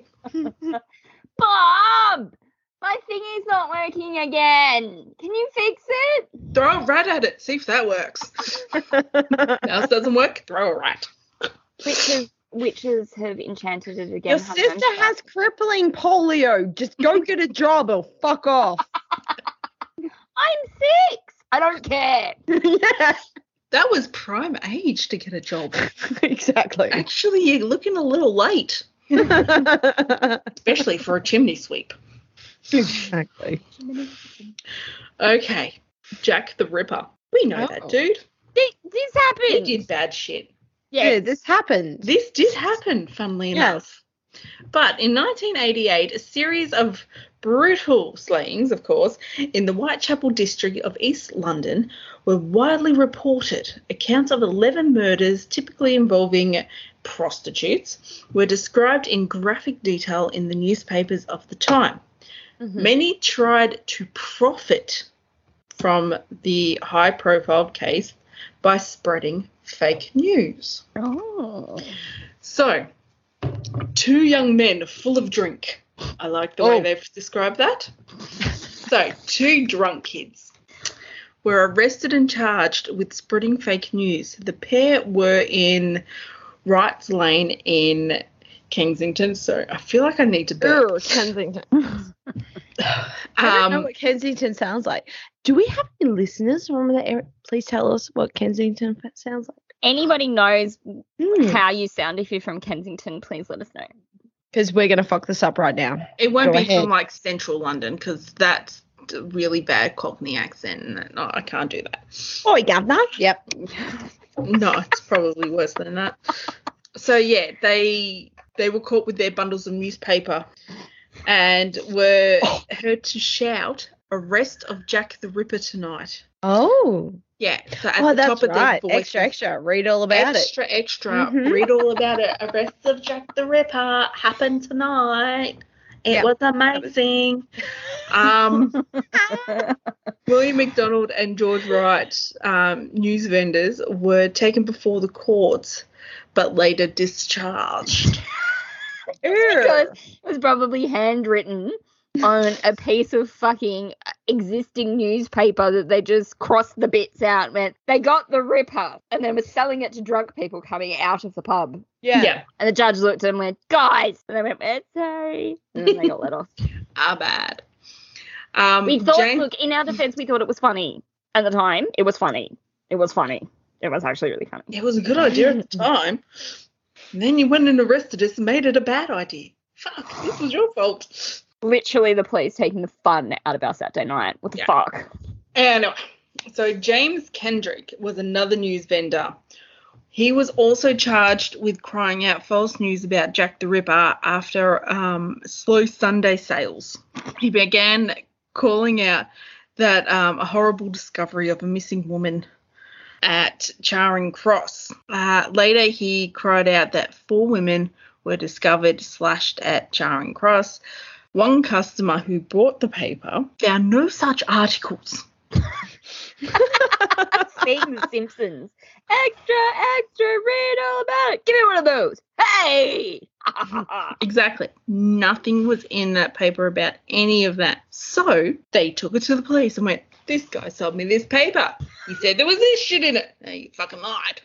Bob! My thingy's not working again. Can you fix it? Throw a rat at it. See if that works. Mouse doesn't work. Throw a rat. Witches have enchanted it again. Your sister has crippling polio. Just go get a job or fuck off. I'm 6. I don't care. Yeah, That was prime age to get a job. exactly. Actually, you're looking a little late, especially for a chimney sweep. Exactly. Okay, Jack the Ripper. We know that dude. This happened. He did bad shit. Yeah, this happened. This did happen, funnily enough. But in 1988, a series of brutal slayings, of course, in the Whitechapel district of East London were widely reported. Accounts of 11 murders, typically involving prostitutes, were described in graphic detail in the newspapers of the time. Mm-hmm. Many tried to profit from the high-profile case by spreading fake news. Oh. So, 2 young men full of drink. I like the way they've described that. So, 2 drunk kids were arrested and charged with spreading fake news. The pair were in Wrights Lane in Kensington, so I feel like I need to burp. Ugh, Kensington. I don't know what Kensington sounds like. Do we have any listeners from the area? Please tell us what Kensington sounds like. Anybody knows how you sound if you're from Kensington, please let us know. Because we're going to fuck this up right now. It won't Go be ahead. from like central London because that's a really bad Cockney accent. And no, I can't do that. Oh, governor. Yep. No, it's probably worse than that. So yeah, they were caught with their bundles of newspaper and were heard to shout, "Arrest of Jack the Ripper tonight." Oh. Yeah, so at the that's top of right. their voices. Extra. Read all about Extra. Mhm. Read all about it. Arrest of Jack the Ripper happened tonight. It was amazing. William MacDonald and George Wright, news vendors, were taken before the courts, but later discharged. Because it was probably handwritten on a piece of fucking existing newspaper that they just crossed the bits out and went, they got the Ripper, and then was selling it to drunk people coming out of the pub. Yeah. And the judge looked at them and went, guys, and they went, sorry. And then they got let off. Bad. We thought, look, in our defense, we thought it was funny. At the time, it was funny. It was funny. It was actually really funny. It was a good idea at the time. And then you went and arrested us and made it a bad idea. Fuck, this was your fault. Literally the police taking the fun out of our Saturday night. What the fuck? Anyway, so James Kendrick was another news vendor. He was also charged with crying out false news about Jack the Ripper after slow Sunday sales. He began calling out that a horrible discovery of a missing woman at Charing Cross. Later, he cried out that 4 women were discovered slashed at Charing Cross. One customer who bought the paper found no such articles. Seeing The Simpsons. Extra, read all about it. Give me one of those. Hey! Exactly. Nothing was in that paper about any of that. So they took it to the police and went, This guy sold me this paper. He said there was this shit in it. No, you fucking lied.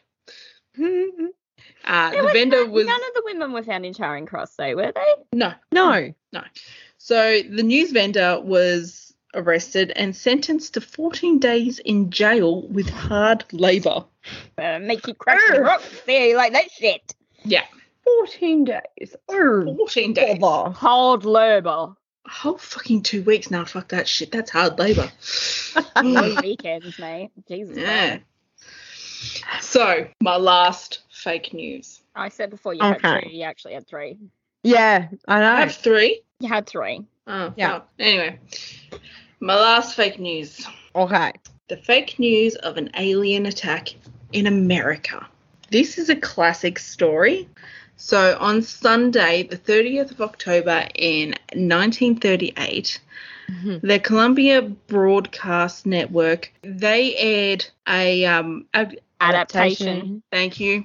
The vendor was... None of the women were found in Charing Cross, though, were they? No. No. So the news vendor was arrested and sentenced to 14 days in jail with hard labour. Make you crack the rocks there, you like that shit. Yeah. 14 days. 14 days. Hard labour. A whole fucking 2 weeks. Now, fuck that shit. That's hard labour. Weekends, mate. Jesus. Yeah. So, my last fake news. I said before you had 2. You actually had 3. Yeah, I know. I have 3. You had 3. Oh, Yeah. Well, anyway, my last fake news. Okay. The fake news of an alien attack in America. This is a classic story. So on Sunday, the 30th of October in 1938, the Columbia Broadcast Network, they aired a Adaptation. Thank you.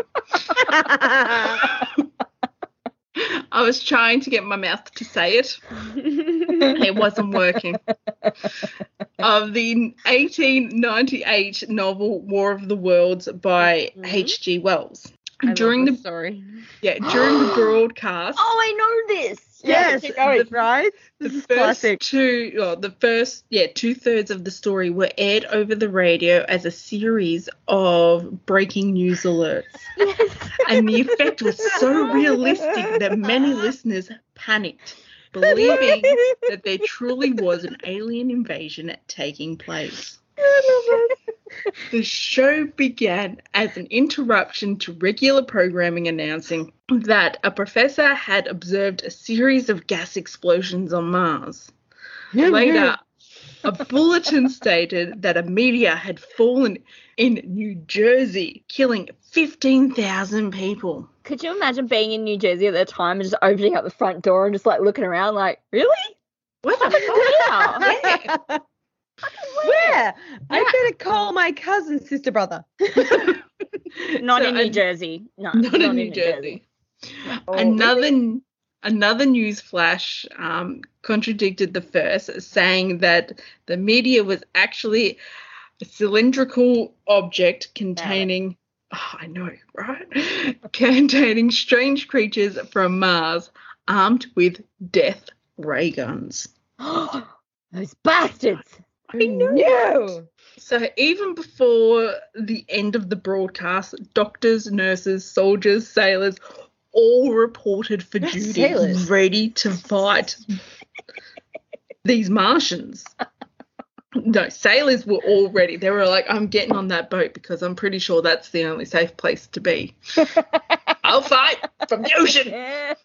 I was trying to get my mouth to say it. It wasn't working. Of the 1898 novel War of the Worlds by H.G. Wells. During the broadcast. Oh, I know this. Yes, right. The This is first classic. 2/3 of the story were aired over the radio as a series of breaking news alerts. And the effect was so realistic that many listeners panicked, believing that there truly was an alien invasion taking place. The show began as an interruption to regular programming announcing that a professor had observed a series of gas explosions on Mars. Later, a bulletin stated that a meteor had fallen in New Jersey, killing 15,000 people. Could you imagine being in New Jersey at the time and just opening up the front door and just like looking around like, really? Where the Yeah. Where? I better call my cousin, sister, brother. Not So, in New Jersey. No, Not in New Jersey. Oh, Another news flash contradicted the first, saying that the meteor was actually a cylindrical object containing, I know, right? Containing strange creatures from Mars armed with death ray guns. Those bastards. I know. So even before the end of the broadcast, doctors, nurses, soldiers, sailors all reported for duty, sailors. ready to fight these Martians. No, sailors were all ready. They were like, I'm getting on that boat because I'm pretty sure that's the only safe place to be. I'll fight from the ocean.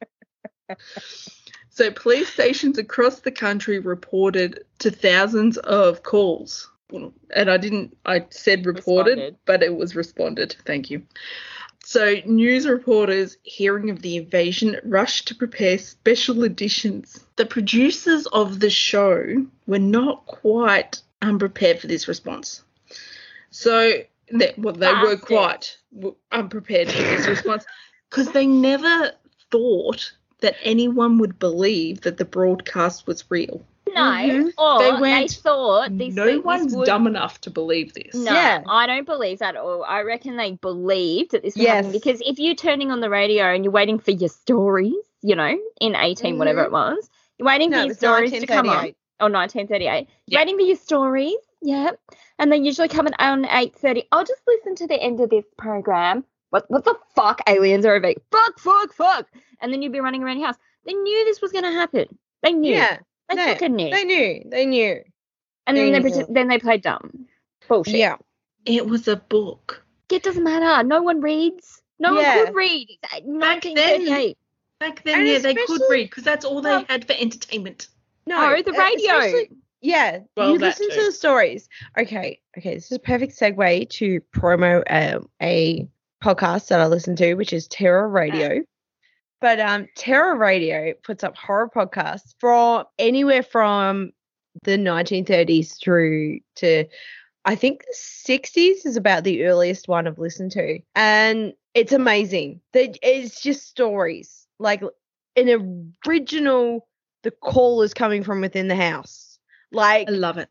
So police stations across the country reported to thousands of calls. And I said reported, Responded. but it was responded. Thank you. So news reporters hearing of the invasion rushed to prepare special editions. The producers of the show were not quite unprepared for this response. So they were quite unprepared for this response because they never thought that anyone would believe that the broadcast was real. No, or they thought this. No one's would... dumb enough to believe this. No, Yeah. I don't believe that at all. I reckon they believed that this was Yes. happening because if you're turning on the radio and you're waiting for your stories, you know, in 18, whatever it was, you're waiting for No, your it's stories to come on. 1938. Or 1938. Yeah. Waiting for your stories, yeah. And they usually come on 8:30. I'll just listen to the end of this program. What the fuck? Aliens are a fuck. And then you'd be running around your house. They knew this was going to happen. They knew. Yeah. They fucking knew. They knew. And then knew. then they played dumb. Bullshit. Yeah. It was a book. It doesn't matter. No one reads. No Yeah. one could read. It's 1938. Back then, And yeah, they could especially- read because that's all they had for entertainment. No. Oh, the radio. especially- Yeah. Well, you that listen to too. the stories. Okay. This is a perfect segue to promo a podcast that I listen to, which is Terror Radio. But Terror Radio puts up horror podcasts from anywhere from the 1930s through to, I think the 60s is about the earliest one I've listened to. And it's amazing. It's just stories. Like an original, the call is coming from within the house. Like, I love it.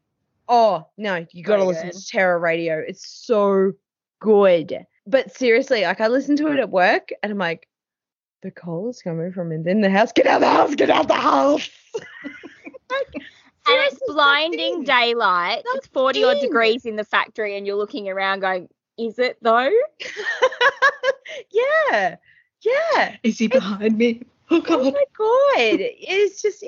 Oh, no, you got to Very listen good. to Terror Radio. It's so good. But seriously, like, I listen to it at work and I'm like, the coal is coming from within the house. Get out of the house. Get out of the house. And Seriously, it's blinding sucked in. daylight. It's 40 odd in. degrees in the factory and you're looking around going, is it though? Yeah. Yeah. Is he behind me? Oh, Oh God. my God. It's just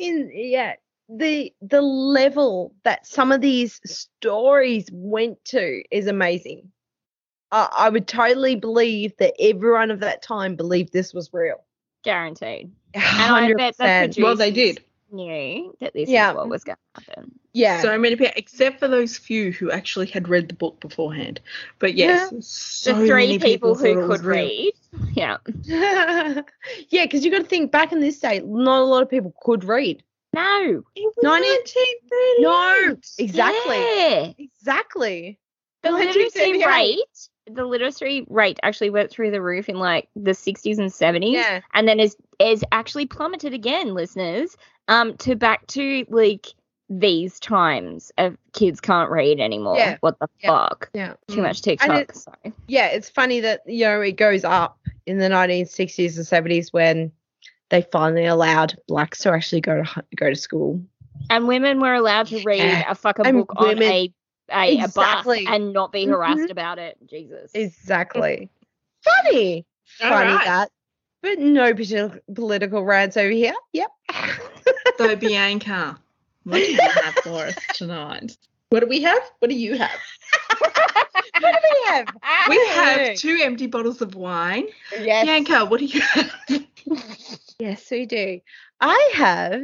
the level that some of these stories went to is amazing. I would totally believe that everyone of that time believed this was real. Guaranteed. And I bet the 100%. producers Well, they did. knew that this Yeah. is what was going to happen. Yeah. So many people, except for those few who actually had read the book beforehand. But yes, so The 3 many people thought who it was could real. read. Yeah. Yeah, because you got to think back in this day, not a lot of people could read. No. It was 1938. 1938. No, exactly. Yeah. Exactly. The literacy 1938. rate actually went through the roof in like the 60s and 70s. Yeah. And then is actually plummeted again, listeners, to back to like these times of kids can't read anymore. Yeah. What the Yeah. fuck? Yeah. Too much And TikTok. Sorry. Yeah, it's funny that, it goes up in the 1960s and 70s when they finally allowed blacks to actually go to school. And women were allowed to read Yeah. a fucking And book on women- a bus Exactly. and not be harassed Mhm. about it. Jesus. Exactly. Funny. All Funny right. that. But no political rants over here. Yep. So, Bianca, what do you have for us tonight? What do we have? What do you have? What do we have? We have 2 empty bottles of wine. Yes. Bianca, what do you have? Yes, we do. I have,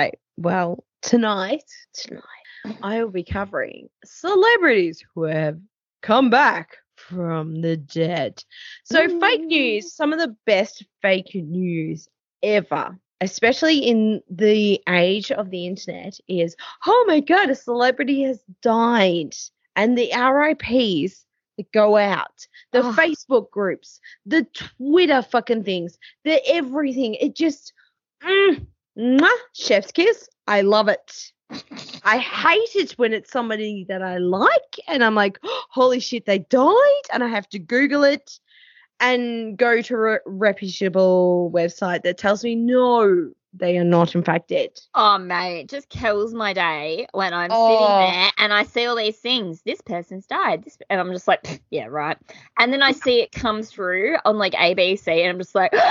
tonight, I will be covering celebrities who have come back from the dead. So fake news, some of the best fake news ever, especially in the age of the internet, is, oh my God, a celebrity has died. And the RIPs that go out, the Facebook groups, the Twitter fucking things, the everything. It just, chef's kiss. I love it. I hate it when it's somebody that I like and I'm like, holy shit, they died, and I have to Google it and go to a reputable website that tells me no, they are not in fact dead. Oh, mate, it just kills my day when I'm Oh. sitting there and I see all these things. This person's died. And I'm just like, yeah, right. And then I see it come through on like ABC and I'm just like,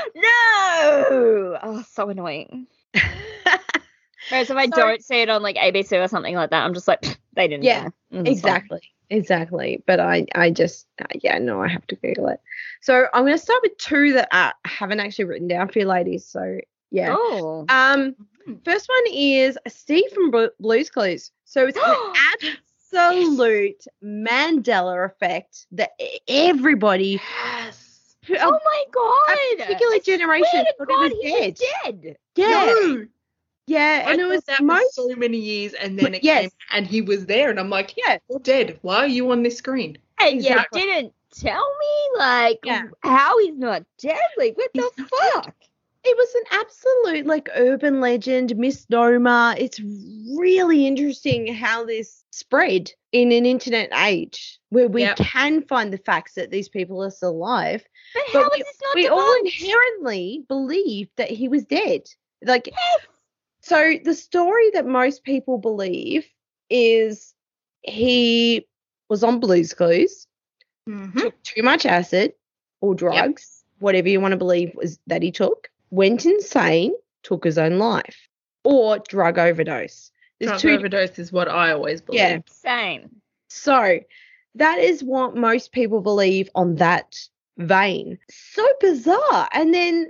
no. Oh, so annoying. Whereas if I don't see it on like ABC or something like that, I'm just like, they didn't Yeah, die. It's fine. Exactly. But I just, I have to Google it. So I'm going to start with 2 that I haven't actually written down for you ladies. So yeah. Oh. First one is Steve from Blue's Clues. So it's an absolute Mandela effect that everybody, Yes. Oh my God. a particular generation Swear to thought God, he he was was dead. Yeah. No. Yeah. And I it was thought that most, for so many years, and then it Yes. came and he was there, and I'm like, Yeah. you're dead. Why are you on this screen? And Exactly. you didn't tell me, like, Yeah. how he's not dead. Like, what He's the not fuck? it was an absolute like urban legend, misnomer. It's really interesting how this spread in an internet age where we Yep. can find the facts that these people are still alive. But But how is this not we all debunked? inherently believe that he was dead. Like, so the story that most people believe is he was on Blue's Clues, Mm-hmm. took too much acid or drugs, whatever you want to believe was that he took, went insane, took his own life, or drug overdose. There's Drug 2. overdose is what I always believe. Yeah. Same. So that is what most people believe on that vein. So bizarre. And then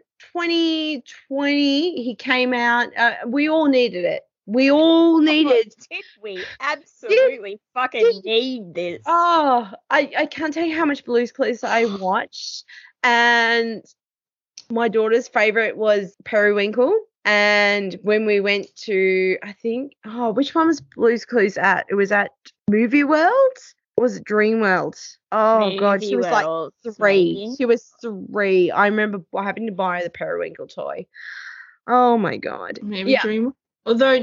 2020, he came out. We all needed it. We all needed. Did we absolutely fucking need this? Oh, I can't tell you how much Blue's Clues I watched. And my daughter's favorite was Periwinkle. And when we went to, I think, which one was Blue's Clues at? It was at Movie World? Or was it Dream World? Oh, God. She was like 3. maybe. She was 3. I remember having to buy the Periwinkle toy. Oh, my God. Maybe Yeah. Dream. Although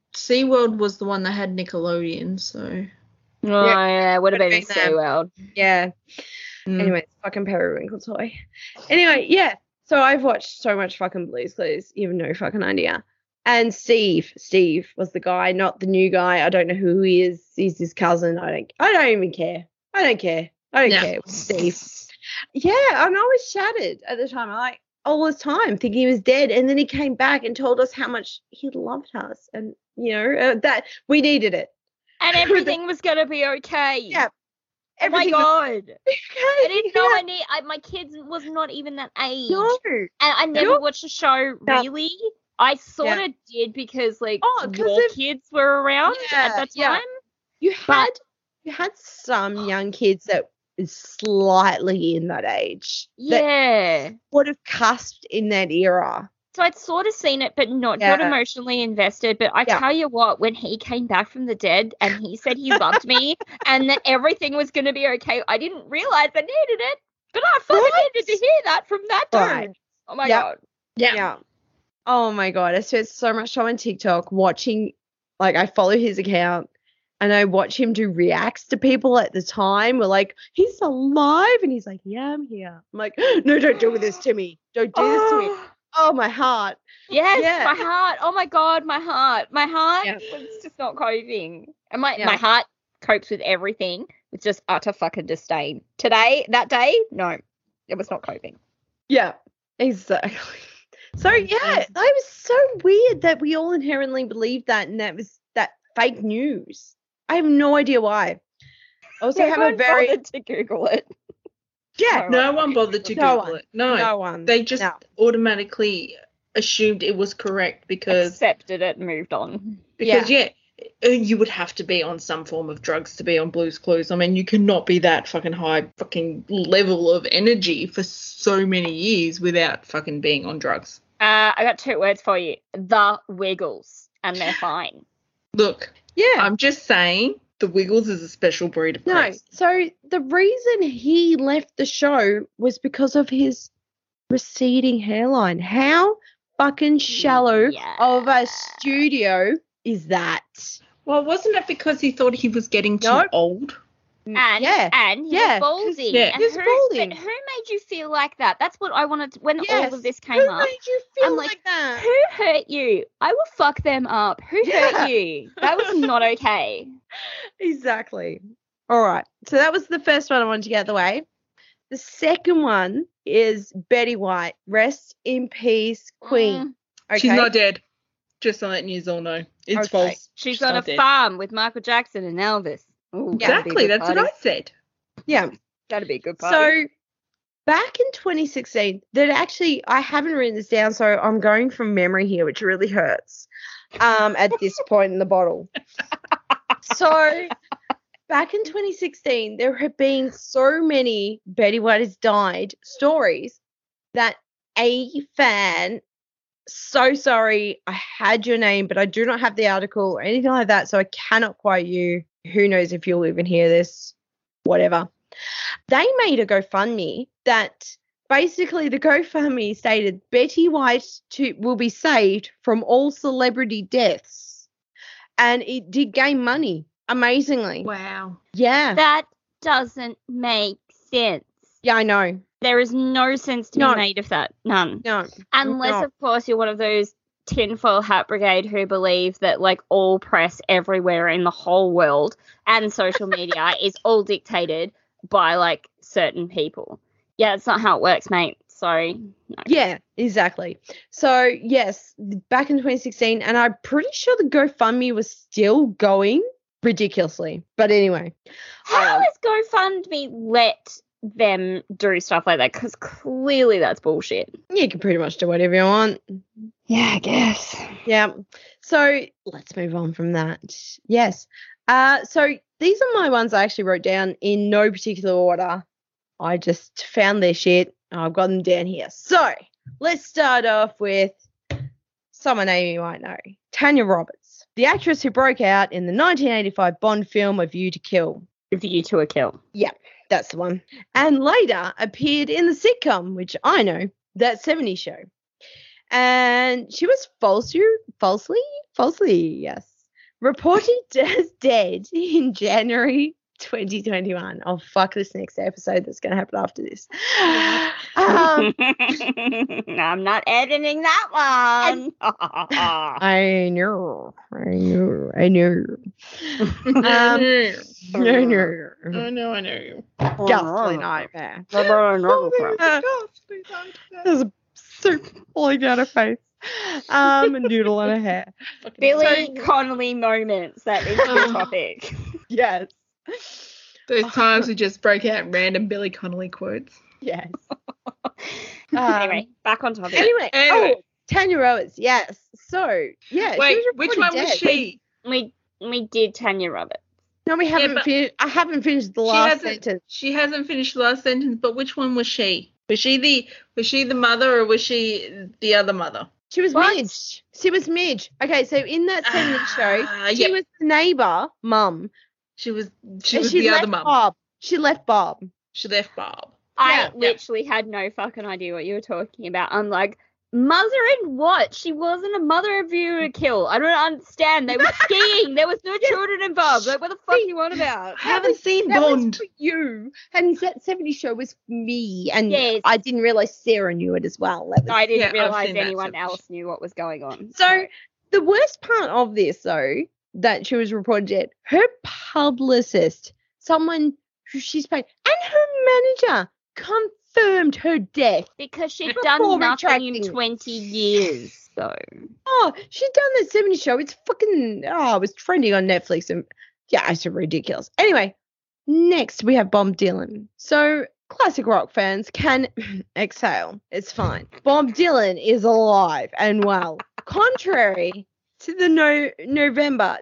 SeaWorld was the one that had Nickelodeon, so. Oh, yeah, would have Would've been been them. SeaWorld. Yeah. Mm. Anyway, it's fucking Periwinkle toy. Anyway, yeah. So I've watched so much fucking Blue's Clues, you have no fucking idea. And Steve was the guy, not the new guy. I don't know who he is. He's his cousin. I don't even care. I don't care. Yeah. It was Steve. Yeah, and I was shattered at the time. I like all the time thinking he was dead, and then he came back and told us how much he loved us, and that we needed it. And everything was going to be okay. Yeah. Oh my Everything was God. okay. I didn't know Yeah. my kids was not even that age. No. And I never watched the show, No. really. I sort of did because, like, 'cause your of- kids were around at that Yeah. time. You had some young kids that is slightly in that age. That Yeah. would have cusped in that era. So I'd sort of seen it, but not Yeah. emotionally invested. But I tell you what, when he came back from the dead and he said he loved me and that everything was going to be okay, I didn't realize I needed it. But I fucking needed to hear that from that dude. Right. Oh my Yep. God. Yeah. Oh my God. I spent so much time on TikTok watching, like, I follow his account and I watch him do reacts to people at the time. We're like, he's alive. And he's like, yeah, I'm here. I'm like, no, don't do this to me. Don't do this to me. Oh, my heart. Yes, Yeah. my heart. Oh my God, my heart. My heart Yeah. was just not coping. And my Yeah. heart copes with everything with just utter fucking disdain. That day, no, it was not coping. Yeah, exactly. So, yeah, that was so weird that we all inherently believed that, and that was that fake news. I have no idea why. I also have a very bothered to Google it. yeah. No one bothered to No Google one. it. No. No one. They just No. automatically assumed it was correct because Accepted it and moved on. you would have to be on some form of drugs to be on Blue's Clues. I mean, you cannot be that fucking high fucking level of energy for so many years without fucking being on drugs. I got 2 words for you. The Wiggles. And they're fine. Look, Yeah. I'm just saying the Wiggles is a special breed of No. person. So the reason he left the show was because of his receding hairline. How fucking shallow Yeah. of a studio is that? Well, wasn't it because he thought he was getting too Nope. old? And he Yeah, was balding. yeah. And He was balding. But who made you feel like that? That's what I wanted to, when all Yes. of this came Who up. made you feel I'm like, like, that? Who hurt you? I will fuck them up. Who Yeah. hurt you? That was not okay. Exactly. All right. So that was the first one I wanted to get out of the way. The second one is Betty White. Rest in peace, Queen. Okay. She's not dead. Just to let you all know. It's Okay. false. She's on a not dead. farm with Michael Jackson and Elvis. Ooh, Exactly. That's what I said. Yeah. That'd be a good party. So back in 2016, I haven't written this down, so I'm going from memory here, which really hurts at this point in the bottle. So back in 2016, there have been so many Betty White has died stories that a fan, so sorry, I had your name, but I do not have the article or anything like that, so I cannot quote you. Who knows if you'll even hear this, whatever. They made a GoFundMe that basically the GoFundMe stated Betty White will be saved from all celebrity deaths. And it did gain money, amazingly. Wow. Yeah. That doesn't make sense. Yeah, I know. There is no sense to No. be made of that. None. No. Unless, No. of course, you're one of those tinfoil hat brigade who believe that, like, all press everywhere in the whole world and social media is all dictated by, like, certain people. Yeah, that's not how it works, mate. Sorry. No. Yeah, exactly. So, yes, back in 2016, and I'm pretty sure the GoFundMe was still going ridiculously. But anyway. How has GoFundMe let them do stuff like that? Because clearly that's bullshit. You can pretty much do whatever you want. Yeah, I guess. Yeah. So let's move on from that. Yes. So these are my ones I actually wrote down in no particular order. I just found their shit. I've got them down here. So let's start off with someone Amy might know. Tanya Roberts, the actress who broke out in the 1985 Bond film A View to Kill. View to a Kill. That's the one. And later appeared in the sitcom, which I know, That 70s Show. And she was falsely, yes, reported as dead in January 2021. Oh, fuck this next episode that's going to happen after this. I'm not editing that one. I know. No. I know. Ghastly nightmare. There's a soup falling down her face. A noodle on her hair. Billy Connolly moments. That is the topic. Yes. Those times we just break out random Billy Connolly quotes. Yes. Anyway, back on topic. Anyway. Anyway. Oh, Tanya Roberts. Yes. So, yeah. Wait, she was which reported one was dead. she? We did Tanya Roberts. No, we haven't but- finished. I haven't finished the last sentence. She hasn't finished the last sentence, but which one was she? Was she the mother or was she the other mother? She was What? Midge. She was Midge. Okay, so in that 70s show, she yep. was the neighbour, mum. She was and the left other mum. Bob. She left Bob. She left Bob. I Yeah. literally had no fucking idea what you were talking about. I'm like, mother in what? She wasn't a mother of you to kill. I don't understand. They were skiing. There was no children involved. Like, what the fuck are you on about? I haven't seen That was Bond. for you. And that 70s show was for me. And Yes. I didn't realise Sarah knew it as well. That was- I didn't Yeah, I've realise seen that anyone so else knew what was going on. So the worst part of this, though, that she was reported dead, her publicist, someone who she's paid, and her manager confirmed her death. Because she'd Before done nothing retracting in it. 20 years. So Oh, she'd done that 70s show. It's fucking, it was trending on Netflix. And yeah, it's ridiculous. Anyway, next we have Bob Dylan. So classic rock fans can exhale. It's fine. Bob Dylan is alive and well. Contrary to the November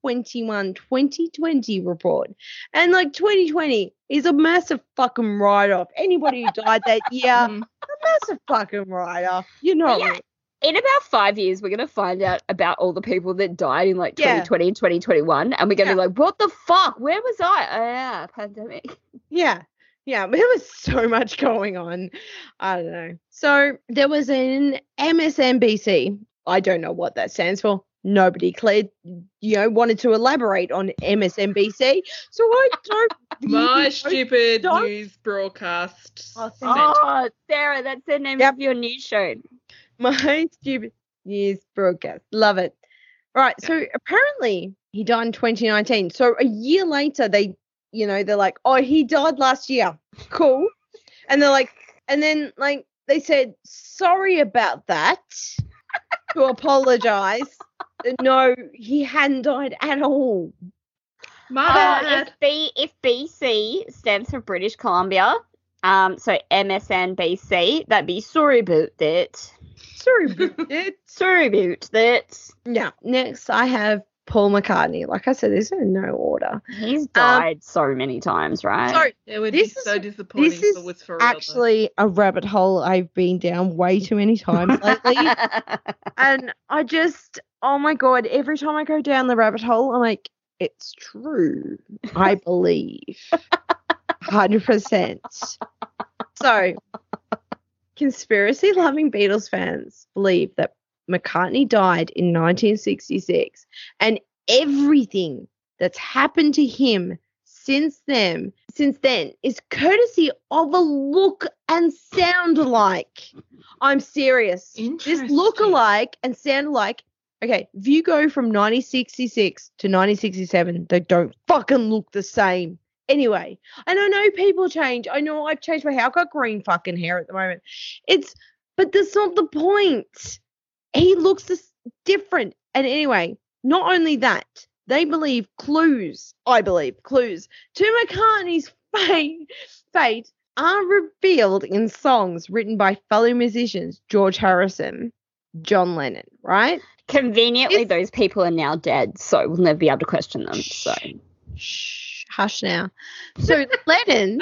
2020 report. And like 2020 is a massive fucking write-off. Anybody who died that year, Mm. a massive fucking write-off. You're not Yeah. in about 5 years, we're going to find out about all the people that died in like 2020 and 2021. And we're going to be like, what the fuck? Where was I? Oh, yeah, pandemic. Yeah. Yeah, there was so much going on. I don't know. So there was an MSNBC. I don't know what that stands for. Nobody wanted to elaborate on MSNBC. So I don't. My stupid don't- news broadcast. Oh, Oh, Sarah, that's the name of your news show. My stupid news broadcast. Love it. Right. So apparently he died in 2019. So a year later, they're like, oh, he died last year. Cool. And they're like, and then like they said, sorry about that. To apologize. No, he hadn't died at all. My bad. If BC stands for British Columbia, so MSNBC, that'd be sorry about that. Sorry about that. Sorry about that. Yeah. Next, I have Paul McCartney. Like I said, there's no order. He's died so many times, right? So It would This be is- so disappointing this if it is was for real. though. actually a rabbit hole I've been down way too many times lately. And I just, oh my God, every time I go down the rabbit hole, I'm like, it's true. I believe. 100%. So, conspiracy loving Beatles fans believe that McCartney died in 1966 and everything that's happened to him since then is courtesy of a look and sound alike. I'm serious. This Interesting. look alike and sound alike. Okay, if you go from 1966 to 1967, they don't fucking look the same. Anyway, and I know people change. I know I've changed my hair. I've got green fucking hair at the moment. But that's not the point. He looks different. And anyway, not only that, they believe clues to McCartney's fate are revealed in songs written by fellow musicians George Harrison, John Lennon, right? Conveniently, This- those people are now dead, so we'll never be able to question them. So Shh, hush now. So the Lennons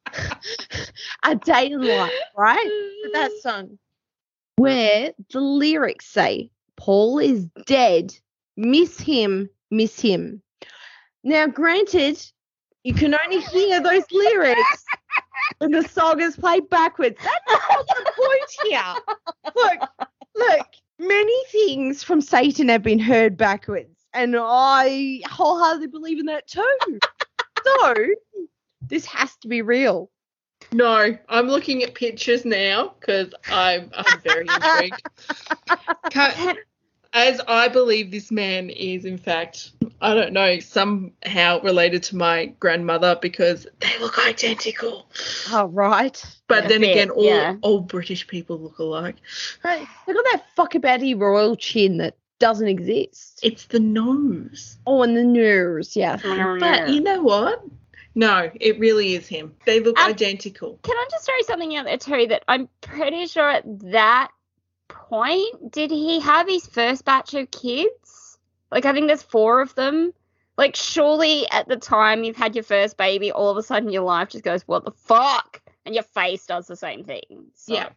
are day and light, right? So that song where the lyrics say, Paul is dead, miss him, miss him. Now, granted, you can only hear those lyrics when the song is played backwards. That's not the point here. Look, many things from Satan have been heard backwards. and I wholeheartedly believe in that too. So this has to be real. No, I'm looking at pictures now because I'm very intrigued. As I believe this man is, in fact, I don't know, somehow related to my grandmother because they look identical. Oh, right. But then That's again, it, all British people look alike. Right. Look at that fuckabaddy royal chin that doesn't exist. It's the nose. Oh, and the nose, yeah. But you know what? No, it really is him. They look identical. Can I just throw something out there too that I'm pretty sure at that point, did he have his first batch of kids? Like, I think there's 4 of them. Like, surely at the time you've had your first baby, all of a sudden your life just goes, what the fuck? And your face does the same thing. So. Yeah.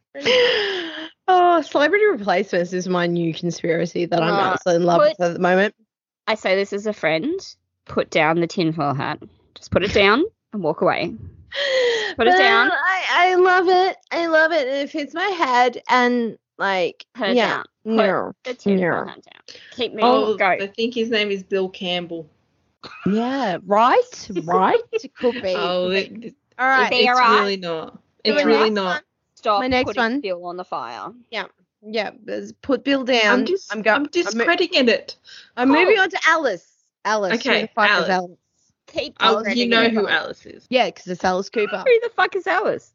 Oh, celebrity replacements is my new conspiracy that I'm absolutely in love with at the moment. I say this as a friend. Put down the tinfoil hat. Just put it down and walk away. Put it down. I love it. I love it. It fits my head and like Put it down. No. The tinfoil hat down. Keep moving. Go. I think his name is Bill Campbell. Yeah, right. It could be. Oh, all right. Is he it's alright? really not. So It's my really next not. one- Stop My next putting one. fuel on the fire. Yeah, put Bill down. I'm discrediting it. I'm moving on to Alice. Alice. Okay, Who the fuck is Alice. Alice? Keep Oh, discrediting you know it. who Alice is. Yeah, because it's Alice Cooper. Who the fuck is Alice?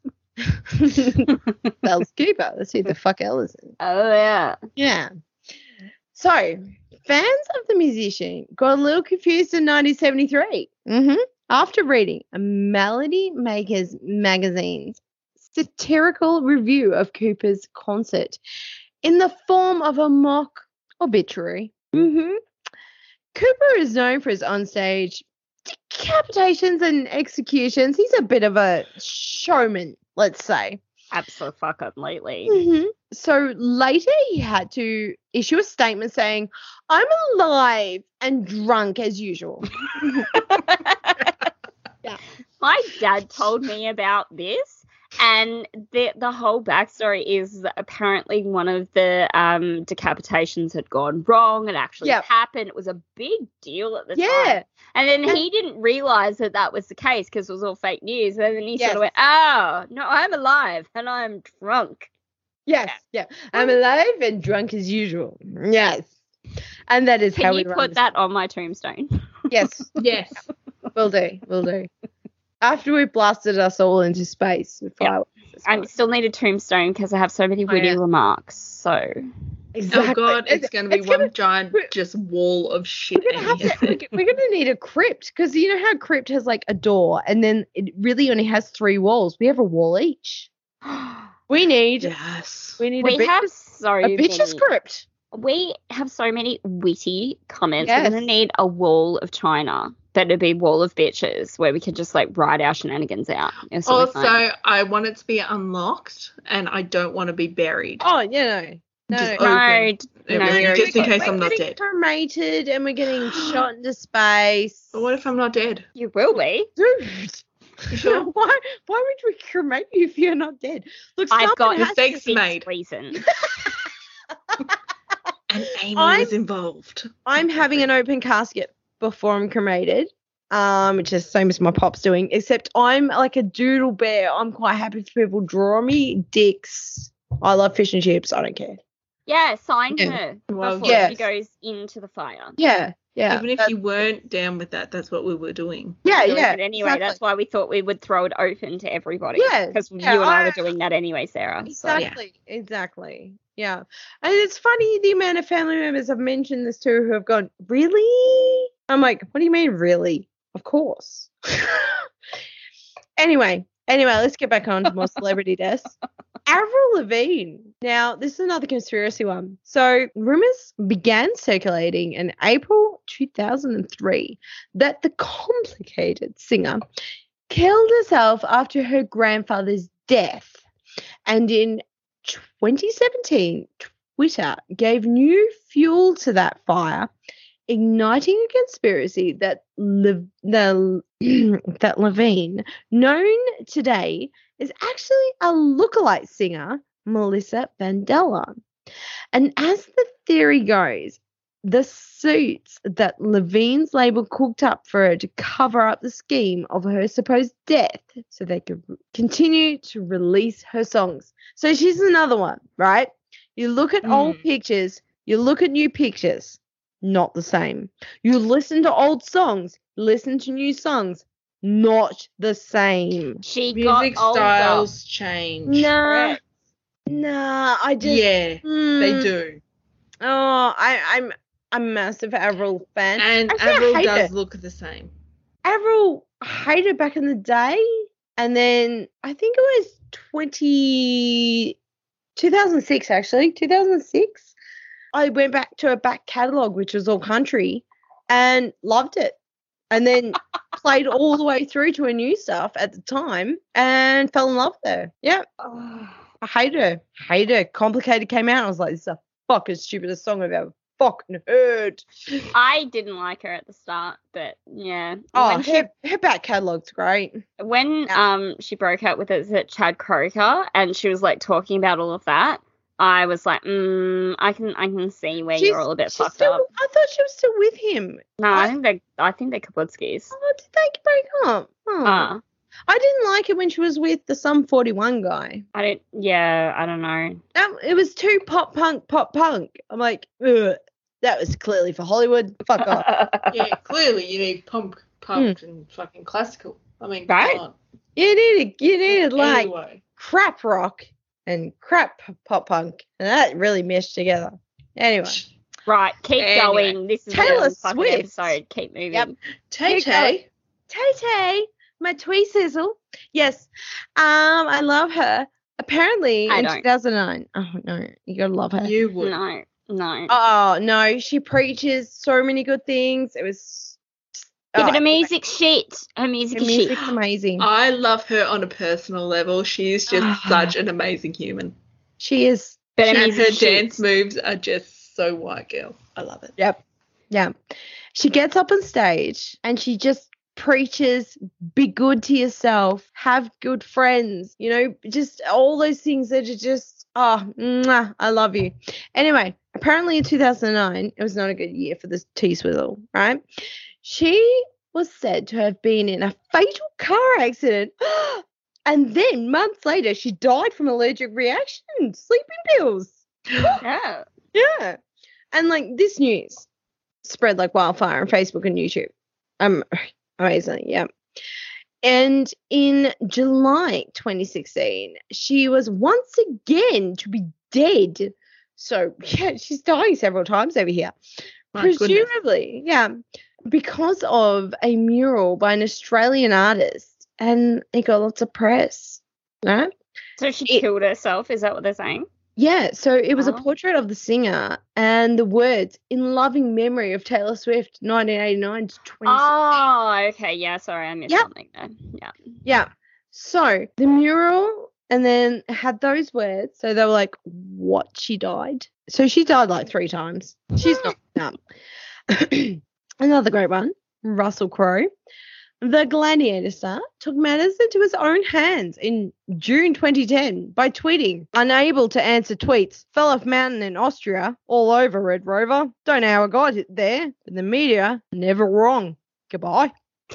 Alice Cooper. That's who the fuck Alice is. Oh, yeah. Yeah. So, fans of the musician got a little confused in 1973 after reading a Melody Makers magazine's satirical review of Cooper's concert in the form of a mock obituary. Cooper is known for his onstage decapitations and executions. He's a bit of a showman, let's say. Absolutely. So later he had to issue a statement saying, I'm alive and drunk as usual. My dad told me about this, and the whole backstory is that apparently one of the decapitations had gone wrong. It actually happened. It was a big deal at the time. And then he didn't realize that that was the case because it was all fake news. And then he sort of went, oh, no, I'm alive and I'm drunk. Yes, yeah. I'm alive and drunk as usual. Yes. And that is how we Can you put that on my tombstone? Yes. Yes. Will do. After we blasted us all into space with fireworks. I still need a tombstone because I have so many witty remarks. So Exactly. Oh God, it's going to be one giant just wall of shit. We're going to need a crypt because you know how a crypt has like a door and then it really only has 3 walls. We have a wall each. We need a bitch's crypt. We have so many witty comments. We're going to need a wall of China. That'd be wall of bitches where we could just like write our shenanigans out. Also, I want it to be unlocked and I don't want to be buried. Oh, yeah, no. Just in case I'm not dead. We're getting cremated and we're getting shot into space. But what if I'm not dead? You will be. Dude. Sure. Why would we cremate you if you're not dead? Look, I've got a fix made. Reason. And Amy is involved. I'm having an open casket before I'm cremated, which is the same as my pop's doing, except I'm like a doodle bear. I'm quite happy for people to draw me dicks. I love fish and chips. I don't care. Yeah, sign her before she goes into the fire. Yeah. Even if you weren't down with that, that's what we were doing. Yeah. But anyway, that's why we thought we would throw it open to everybody. Yeah. Because you and I were doing that anyway, Sarah. Exactly. Yeah. And it's funny the amount of family members I've mentioned this to who have gone, really? I'm like, what do you mean, really? Of course. Anyway, let's get back on to more celebrity deaths. Avril Lavigne. Now, this is another conspiracy one. So, rumors began circulating in April 2003 that the complicated singer killed herself after her grandfather's death. And in 2017, Twitter gave new fuel to that fire, igniting a conspiracy that that Lavigne, known today, is actually a lookalike singer, Melissa Vandella. And as the theory goes, the suits that Levine's label cooked up for her to cover up the scheme of her supposed death so they could continue to release her songs. So she's another one, right? You look at old pictures, you look at new pictures, not the same. You listen to old songs, listen to new songs, not the same. She Music got older. styles change. Nah, Correct. I just Yeah, they do. Oh, I'm a massive Avril fan. And Actually, I Avril hate does it. look the same. Avril, I hated it back in the day, and then I think it was 2006 actually, 2006. I went back to a back catalogue, which was all country, and loved it. And then played all the way through to her new stuff at the time and fell in love with her. Yeah. I hate her. Complicated came out. I was like, this is the fucking stupidest song I've ever fucking heard. I didn't like her at the start, but yeah. Oh, When her back catalogue's great. when she broke up with Chad Kroger and she was like talking about all of that, I was like, I can see where you're all a bit fucked up. I thought she was still with him. No, I think they're Kaplutskis. Oh, did they break up? Oh. I didn't like it when she was with the Sum 41 guy. I don't know. It was too pop punk. I'm like, ugh, that was clearly for Hollywood. Fuck off. Yeah, clearly you need punk and fucking classical. I mean, Right? come on. You needed like Anyway. crap rock and crap pop punk, and that really meshed together. Anyway, Right, keep Anyway, going. This is Taylor a fucking Swift. episode. Keep moving. Yep. Tay-Tay. Tay, my twee sizzle. Yes, I love her. Apparently, I in don't. 2009. Oh no, you gotta love her. You would. No. Oh no, she preaches so many good things. It was. Give it a music shit. Her Her music is music's shit. amazing. I love her on a personal level. She's just such an amazing human. She is. But her And her music shit. dance moves are just so white girl. I love it. Yep. Yeah. She gets up on stage and she just preaches, be good to yourself, have good friends, just all those things that are just, mwah, I love you. Anyway, apparently in 2009, it was not a good year for this T-Swizzle, right? She was said to have been in a fatal car accident. And then months later, she died from allergic reaction, sleeping pills. Yeah. Yeah. And like this news spread like wildfire on Facebook and YouTube. Amazing, yeah. And in July 2016, she was once again to be dead. So yeah, she's dying several times over here. My goodness. Presumably, yeah, because of a mural by an Australian artist, and it got lots of press, right? So she killed herself. Is that what they're saying? Yeah, so it was a Oh. portrait of the singer and the words, in loving memory of Taylor Swift, 1989 to 20. Oh, okay. Yeah, sorry, I missed Yep. something there. Yeah. Yeah. So the mural and then had those words. So they were like, what, she died? So she died like 3 times. She's not dumb. Another great one, Russell Crowe. The Gladiator star took matters into his own hands in June 2010 by tweeting, unable to answer tweets, fell off mountain in Austria, all over Red Rover. Don't know how I got it there, but the media never wrong. Goodbye.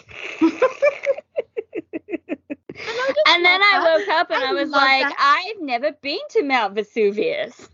And then I that. woke up and I was love like, that. I've never been to Mount Vesuvius.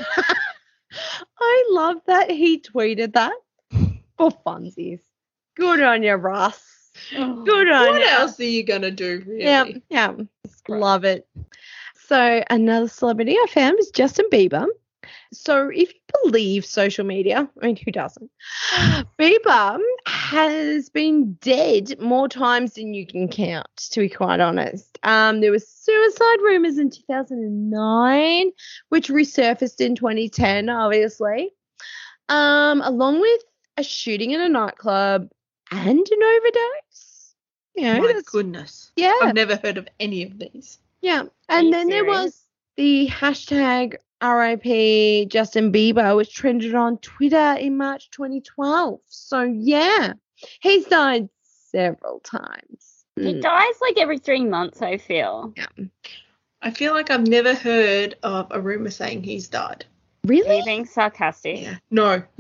I love that he tweeted that for funsies. Good on you, Russ. Good on What you. else are you going to do, really? Yeah. Love it. So another celebrity I found was Justin Bieber. So if you believe social media, I mean, who doesn't? Bieber has been dead more times than you can count, to be quite honest. There was suicide rumors in 2009, which resurfaced in 2010, obviously, along with a shooting in a nightclub and an overdose. My That's- goodness. yeah. I've never heard of any of these. Yeah, you and then there serious? was the hashtag RIP Justin Bieber, which trended on Twitter in March 2012. So yeah, he's died several times. He dies like every 3 months, I feel. I feel like I've never heard of a rumor saying he's died. Are you Really? being sarcastic? Yeah. No.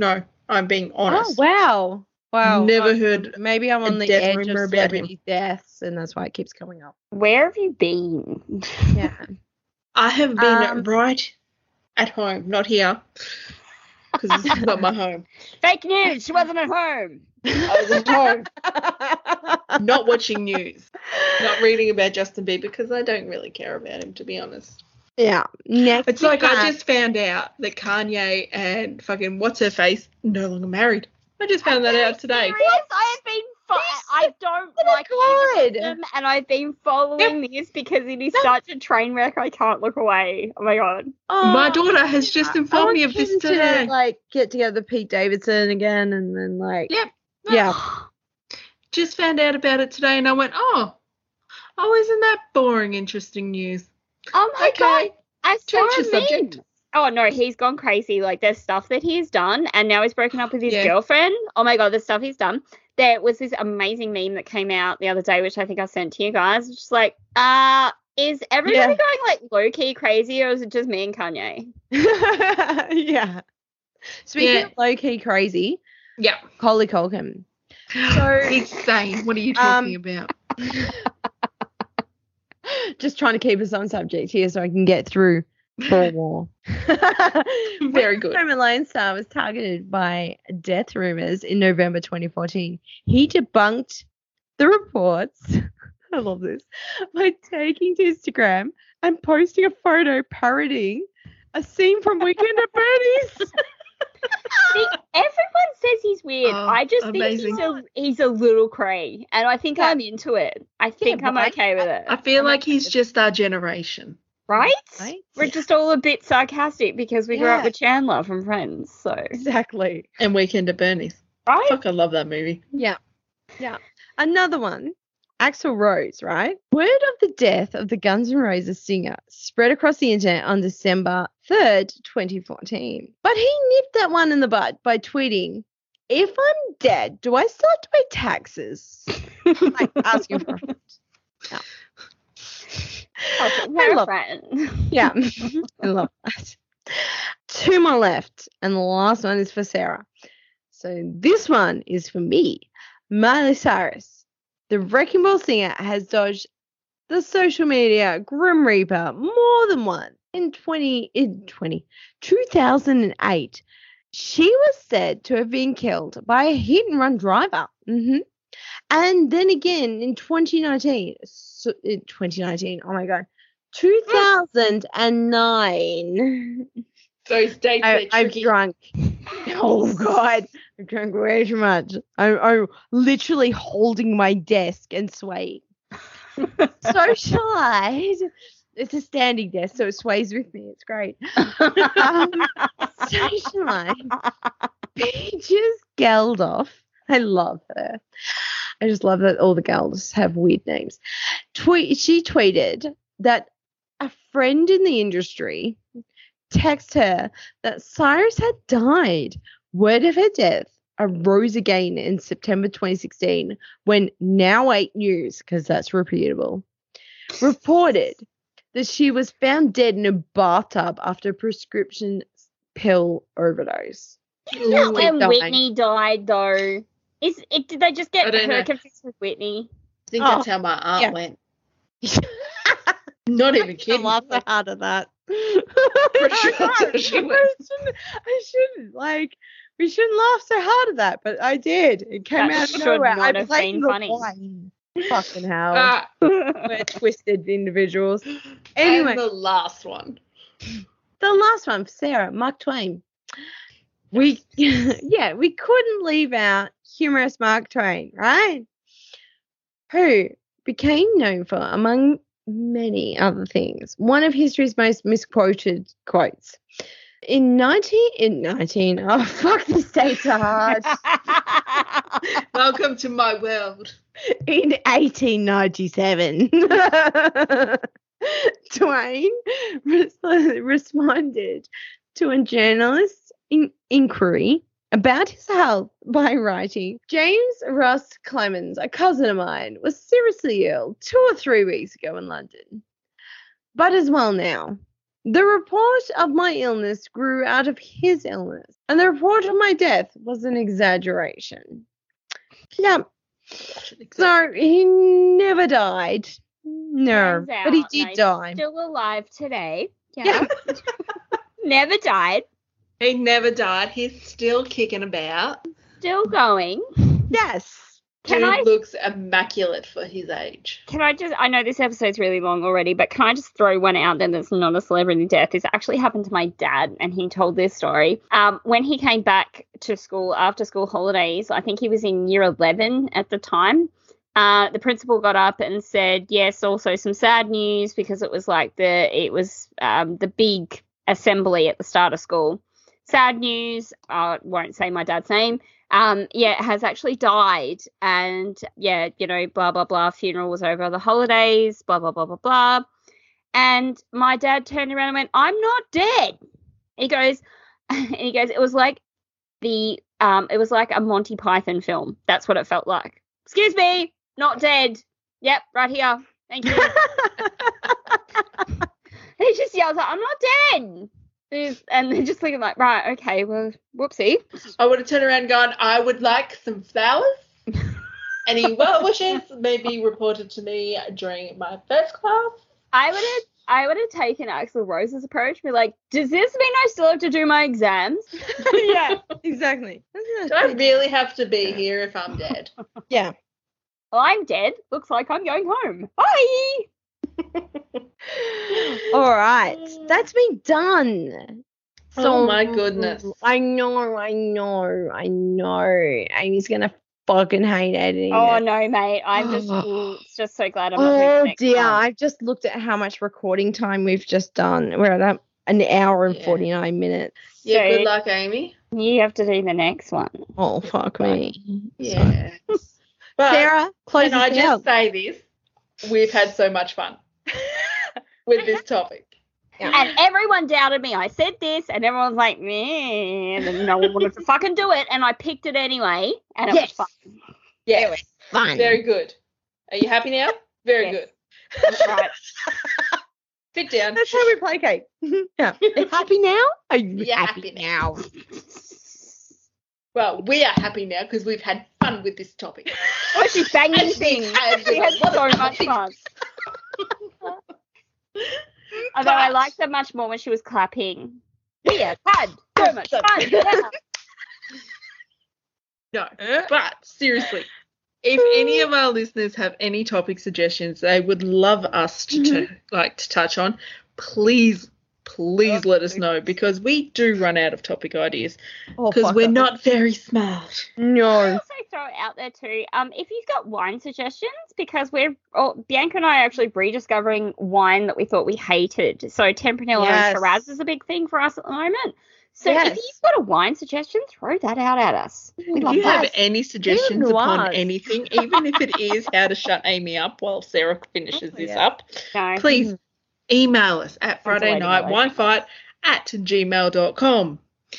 I'm being Oh, honest. wow. Wow. Never heard Maybe I'm on a the death edge rumor of about him. celebrity deaths, and that's why it keeps coming up. Where have you been? Yeah. I have been Um, right at home, not here, because this is not my home. Fake news. She wasn't at home. I was at home, not watching news, not reading about Justin Bieber, because I don't really care about him, to be honest. Yeah. Next, It's like I just found out that Kanye and fucking what's-her-face no longer married. I just found that out today. Serious? I have been. I don't like either of them, and I've been following this because it is such a train wreck. I can't look away. Oh my god. My daughter has just informed me of this Kim today. to like get together with Pete Davidson again, and then like Yep. yeah. Just found out about it today, and I went, oh, isn't that boring, interesting news? Oh my Okay. god. I saw Change the a meme. subject. Oh no, he's gone crazy. Like there's stuff that he's done, and now he's broken up with his Yeah. girlfriend. Oh my god, the stuff he's done. There was this amazing meme that came out the other day, which I think I sent to you guys. It's just like, is everybody going like low key crazy, or is it just me and Kanye? Yeah. Speaking Yeah. of low key crazy, Yeah. Coley Colkin. So Insane. What are you talking about? just trying to keep us on subject here so I can get through 4 more. Very good. When Home Alone star was targeted by death rumors in November 2014. He debunked the reports. I love this. By taking to Instagram and posting a photo parodying a scene from Weekend at Bernie's. See, everyone says he's weird. Oh, I just amazing. think he's a little cray, and I think Yeah. I'm into it. I think I'm right. okay with it. I feel like he's just our generation. Right? Right? We're just all a bit sarcastic because we grew up Yeah. with Chandler from Friends. So Exactly. And Weekend at Bernie's. right? Fuck, I love that movie. Yeah. Yeah. Another one. Axl Rose, right? Word of the death of the Guns N' Roses singer spread across the internet on December 3rd, 2014. But he nipped that one in the bud by tweeting, "If I'm dead, do I still have to pay taxes?" Like asking for a friend. Okay, I we're love- friends. Yeah. I love that. 2 more left, and the last one is for Sarah. So this one is for me. Miley Cyrus, the Wrecking Ball singer, has dodged the social media Grim Reaper more than once. In 2008, she was said to have been killed by a hit-and-run driver. And then again in 2019. Oh my god. 2009. Those dates are I've tricky. drunk. Oh god, I've drunk way too much. I'm literally holding my desk and swaying. Socialite. It's a standing desk, so it sways with me. It's great. Socialite. Peaches Geldof. I love her. I just love that all the girls have weird names. She tweeted that a friend in the industry texted her that Cyrus had died. Word of her death arose again in September 2016 when Now 8 News, because that's reputable, reported that she was found dead in a bathtub after a prescription pill overdose. Not when died. Whitney died, though. Did they just I get don't her know. confused with Whitney? I think that's how my aunt yeah. went. Not even I kidding. laugh so hard at that. Pretty sure that's how she went. I shouldn't. Like, we shouldn't laugh so hard at that, but I did. It came That out of should nowhere. not I have blamed been the funny. wine. Fucking hell. Ah, We're twisted individuals. Anyway, and the last one. the last one for Sarah, Mark Twain. We couldn't leave out humorous Mark Twain, right? Who became known for, among many other things, one of history's most misquoted quotes. Oh fuck, these dates are hard. Welcome to my world. In 1897, Twain responded to a journalist's inquiry about his health by writing, "James Russ Clemens, a cousin of mine, was seriously ill 2 or 3 weeks ago in London, but is well now. The report of my illness grew out of his illness, and the report of my death was an exaggeration. Yeah. So he never died. No, Turns out, but he no, did he's die. Still alive today. Yeah. Never died. He never died. He's still kicking about. Still going. Yes. Can Dude I looks immaculate for his age. I know this episode's really long already, but can I just throw one out there that's not a celebrity death? This actually happened to my dad, and he told this story. When he came back to school after school holidays, I think he was in year 11 at the time, the principal got up and said, yes, also some sad news, because it was like the big assembly at the start of school. Sad news, I won't say my dad's name, has actually died, and blah blah blah, funeral was over the holidays, blah blah blah blah blah. And my dad turned around and went, I'm not dead. He goes it was like a Monty Python film. That's what it felt like. Excuse me, not dead. Yep, right here. Thank you. He just yells out, I'm not dead. And they're just looking like, right, okay, well, whoopsie. I would have turned around and gone, I would like some flowers. Any well wishes may be reported to me during my first class. I would have taken Axl Rose's approach, be like, does this mean I still have to do my exams? Yeah, exactly. Do I really have to be here if I'm dead? Yeah. Well, I'm dead. Looks like I'm going home. Bye. All right. That's been done. Oh my goodness. I know. Amy's going to fucking hate editing. Oh, it. no, mate. I'm just so glad I'm not doing Oh, the next dear. one. I've just looked at how much recording time we've just done. We're at an hour and 49 minutes. Yeah, So- good luck, Amy. You have to do the next one. Oh, fuck me. Yeah. But Sarah, close can I us just out. say this? We've had so much fun with this topic. And everyone doubted me. I said this, and everyone's like, meh, and then no one wanted to fucking do it, and I picked it anyway, and it was fun. Yeah, Fun. very good. Are you happy now? Very Yes. good. That's right. Sit down. That's how we placate. Yeah. Happy now? Are you Yeah, happy now. Well, we are happy now because we've had fun with this topic. Oh, she's banging And things. she's She had so much fun. Although I liked it much more when she was clapping. We have had so much fun. Yeah. No, but seriously, if any of our listeners have any topic suggestions they would love us to touch on, please let us know, because we do run out of topic ideas because we're not very smart. I No. also throw it out there too. If you've got wine suggestions, because Bianca and I are actually rediscovering wine that we thought we hated. So Tempranillo and Shiraz is a big thing for us at the moment. So if you've got a wine suggestion, throw that out at us. We If love you that. have any suggestions to upon us. anything, even if it is how to shut Amy up while Sarah finishes this up, No. please email us at That's a way to go. FridayNightWineFight@gmail.com.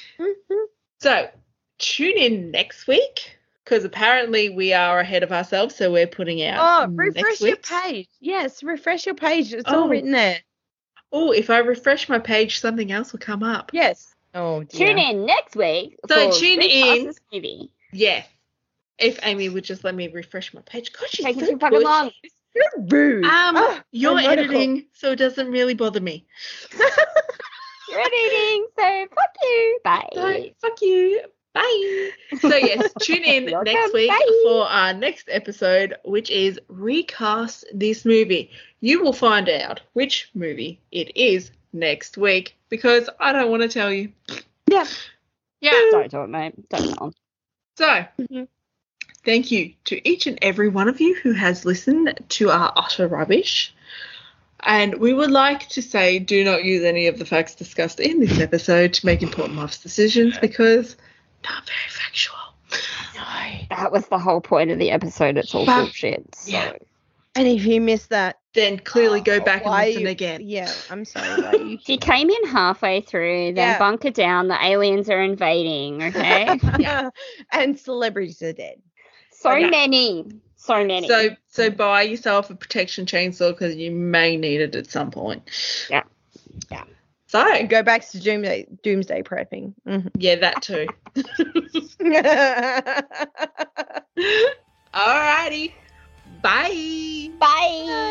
So tune in next week, because apparently we are ahead of ourselves, so we're putting out refresh next your week's. page. Yes, refresh your page. It's all written there. Oh, if I refresh my page, something else will come up. Yes. Oh, dear. Tune in next week. So for tune Big in. Classes Movie. Yes. If Amy would just let me refresh my page. God, she's Taking so too fucking pushy. long. You're rude. You're I'm radical. editing, so it doesn't really bother me. You're editing, so fuck you. Bye. So, fuck you. Bye. So, yes, tune in You're next welcome. week Bye. for our next episode, which is Recast This Movie. You will find out which movie it is next week, because I don't want to tell you. Yeah. Yeah. Don't do it, mate. Don't tell 'em. So, thank you to each and every one of you who has listened to our utter rubbish. And we would like to say, do not use any of the facts discussed in this episode to make important life decisions, because not very factual. That was the whole point of the episode. It's all But- bullshit. So. yeah. And if you missed that, Then clearly go back and why listen you- again. Yeah, I'm sorry. Why you She came in halfway through, then Yeah. bunker down. The aliens are invading. Okay, Yeah. And celebrities are dead. so Okay. many. So buy yourself a protection chainsaw, because you may need it at some point. Yeah. So, And go back to doomsday prepping. Mhm. yeah, that too. Alrighty. Bye. Bye.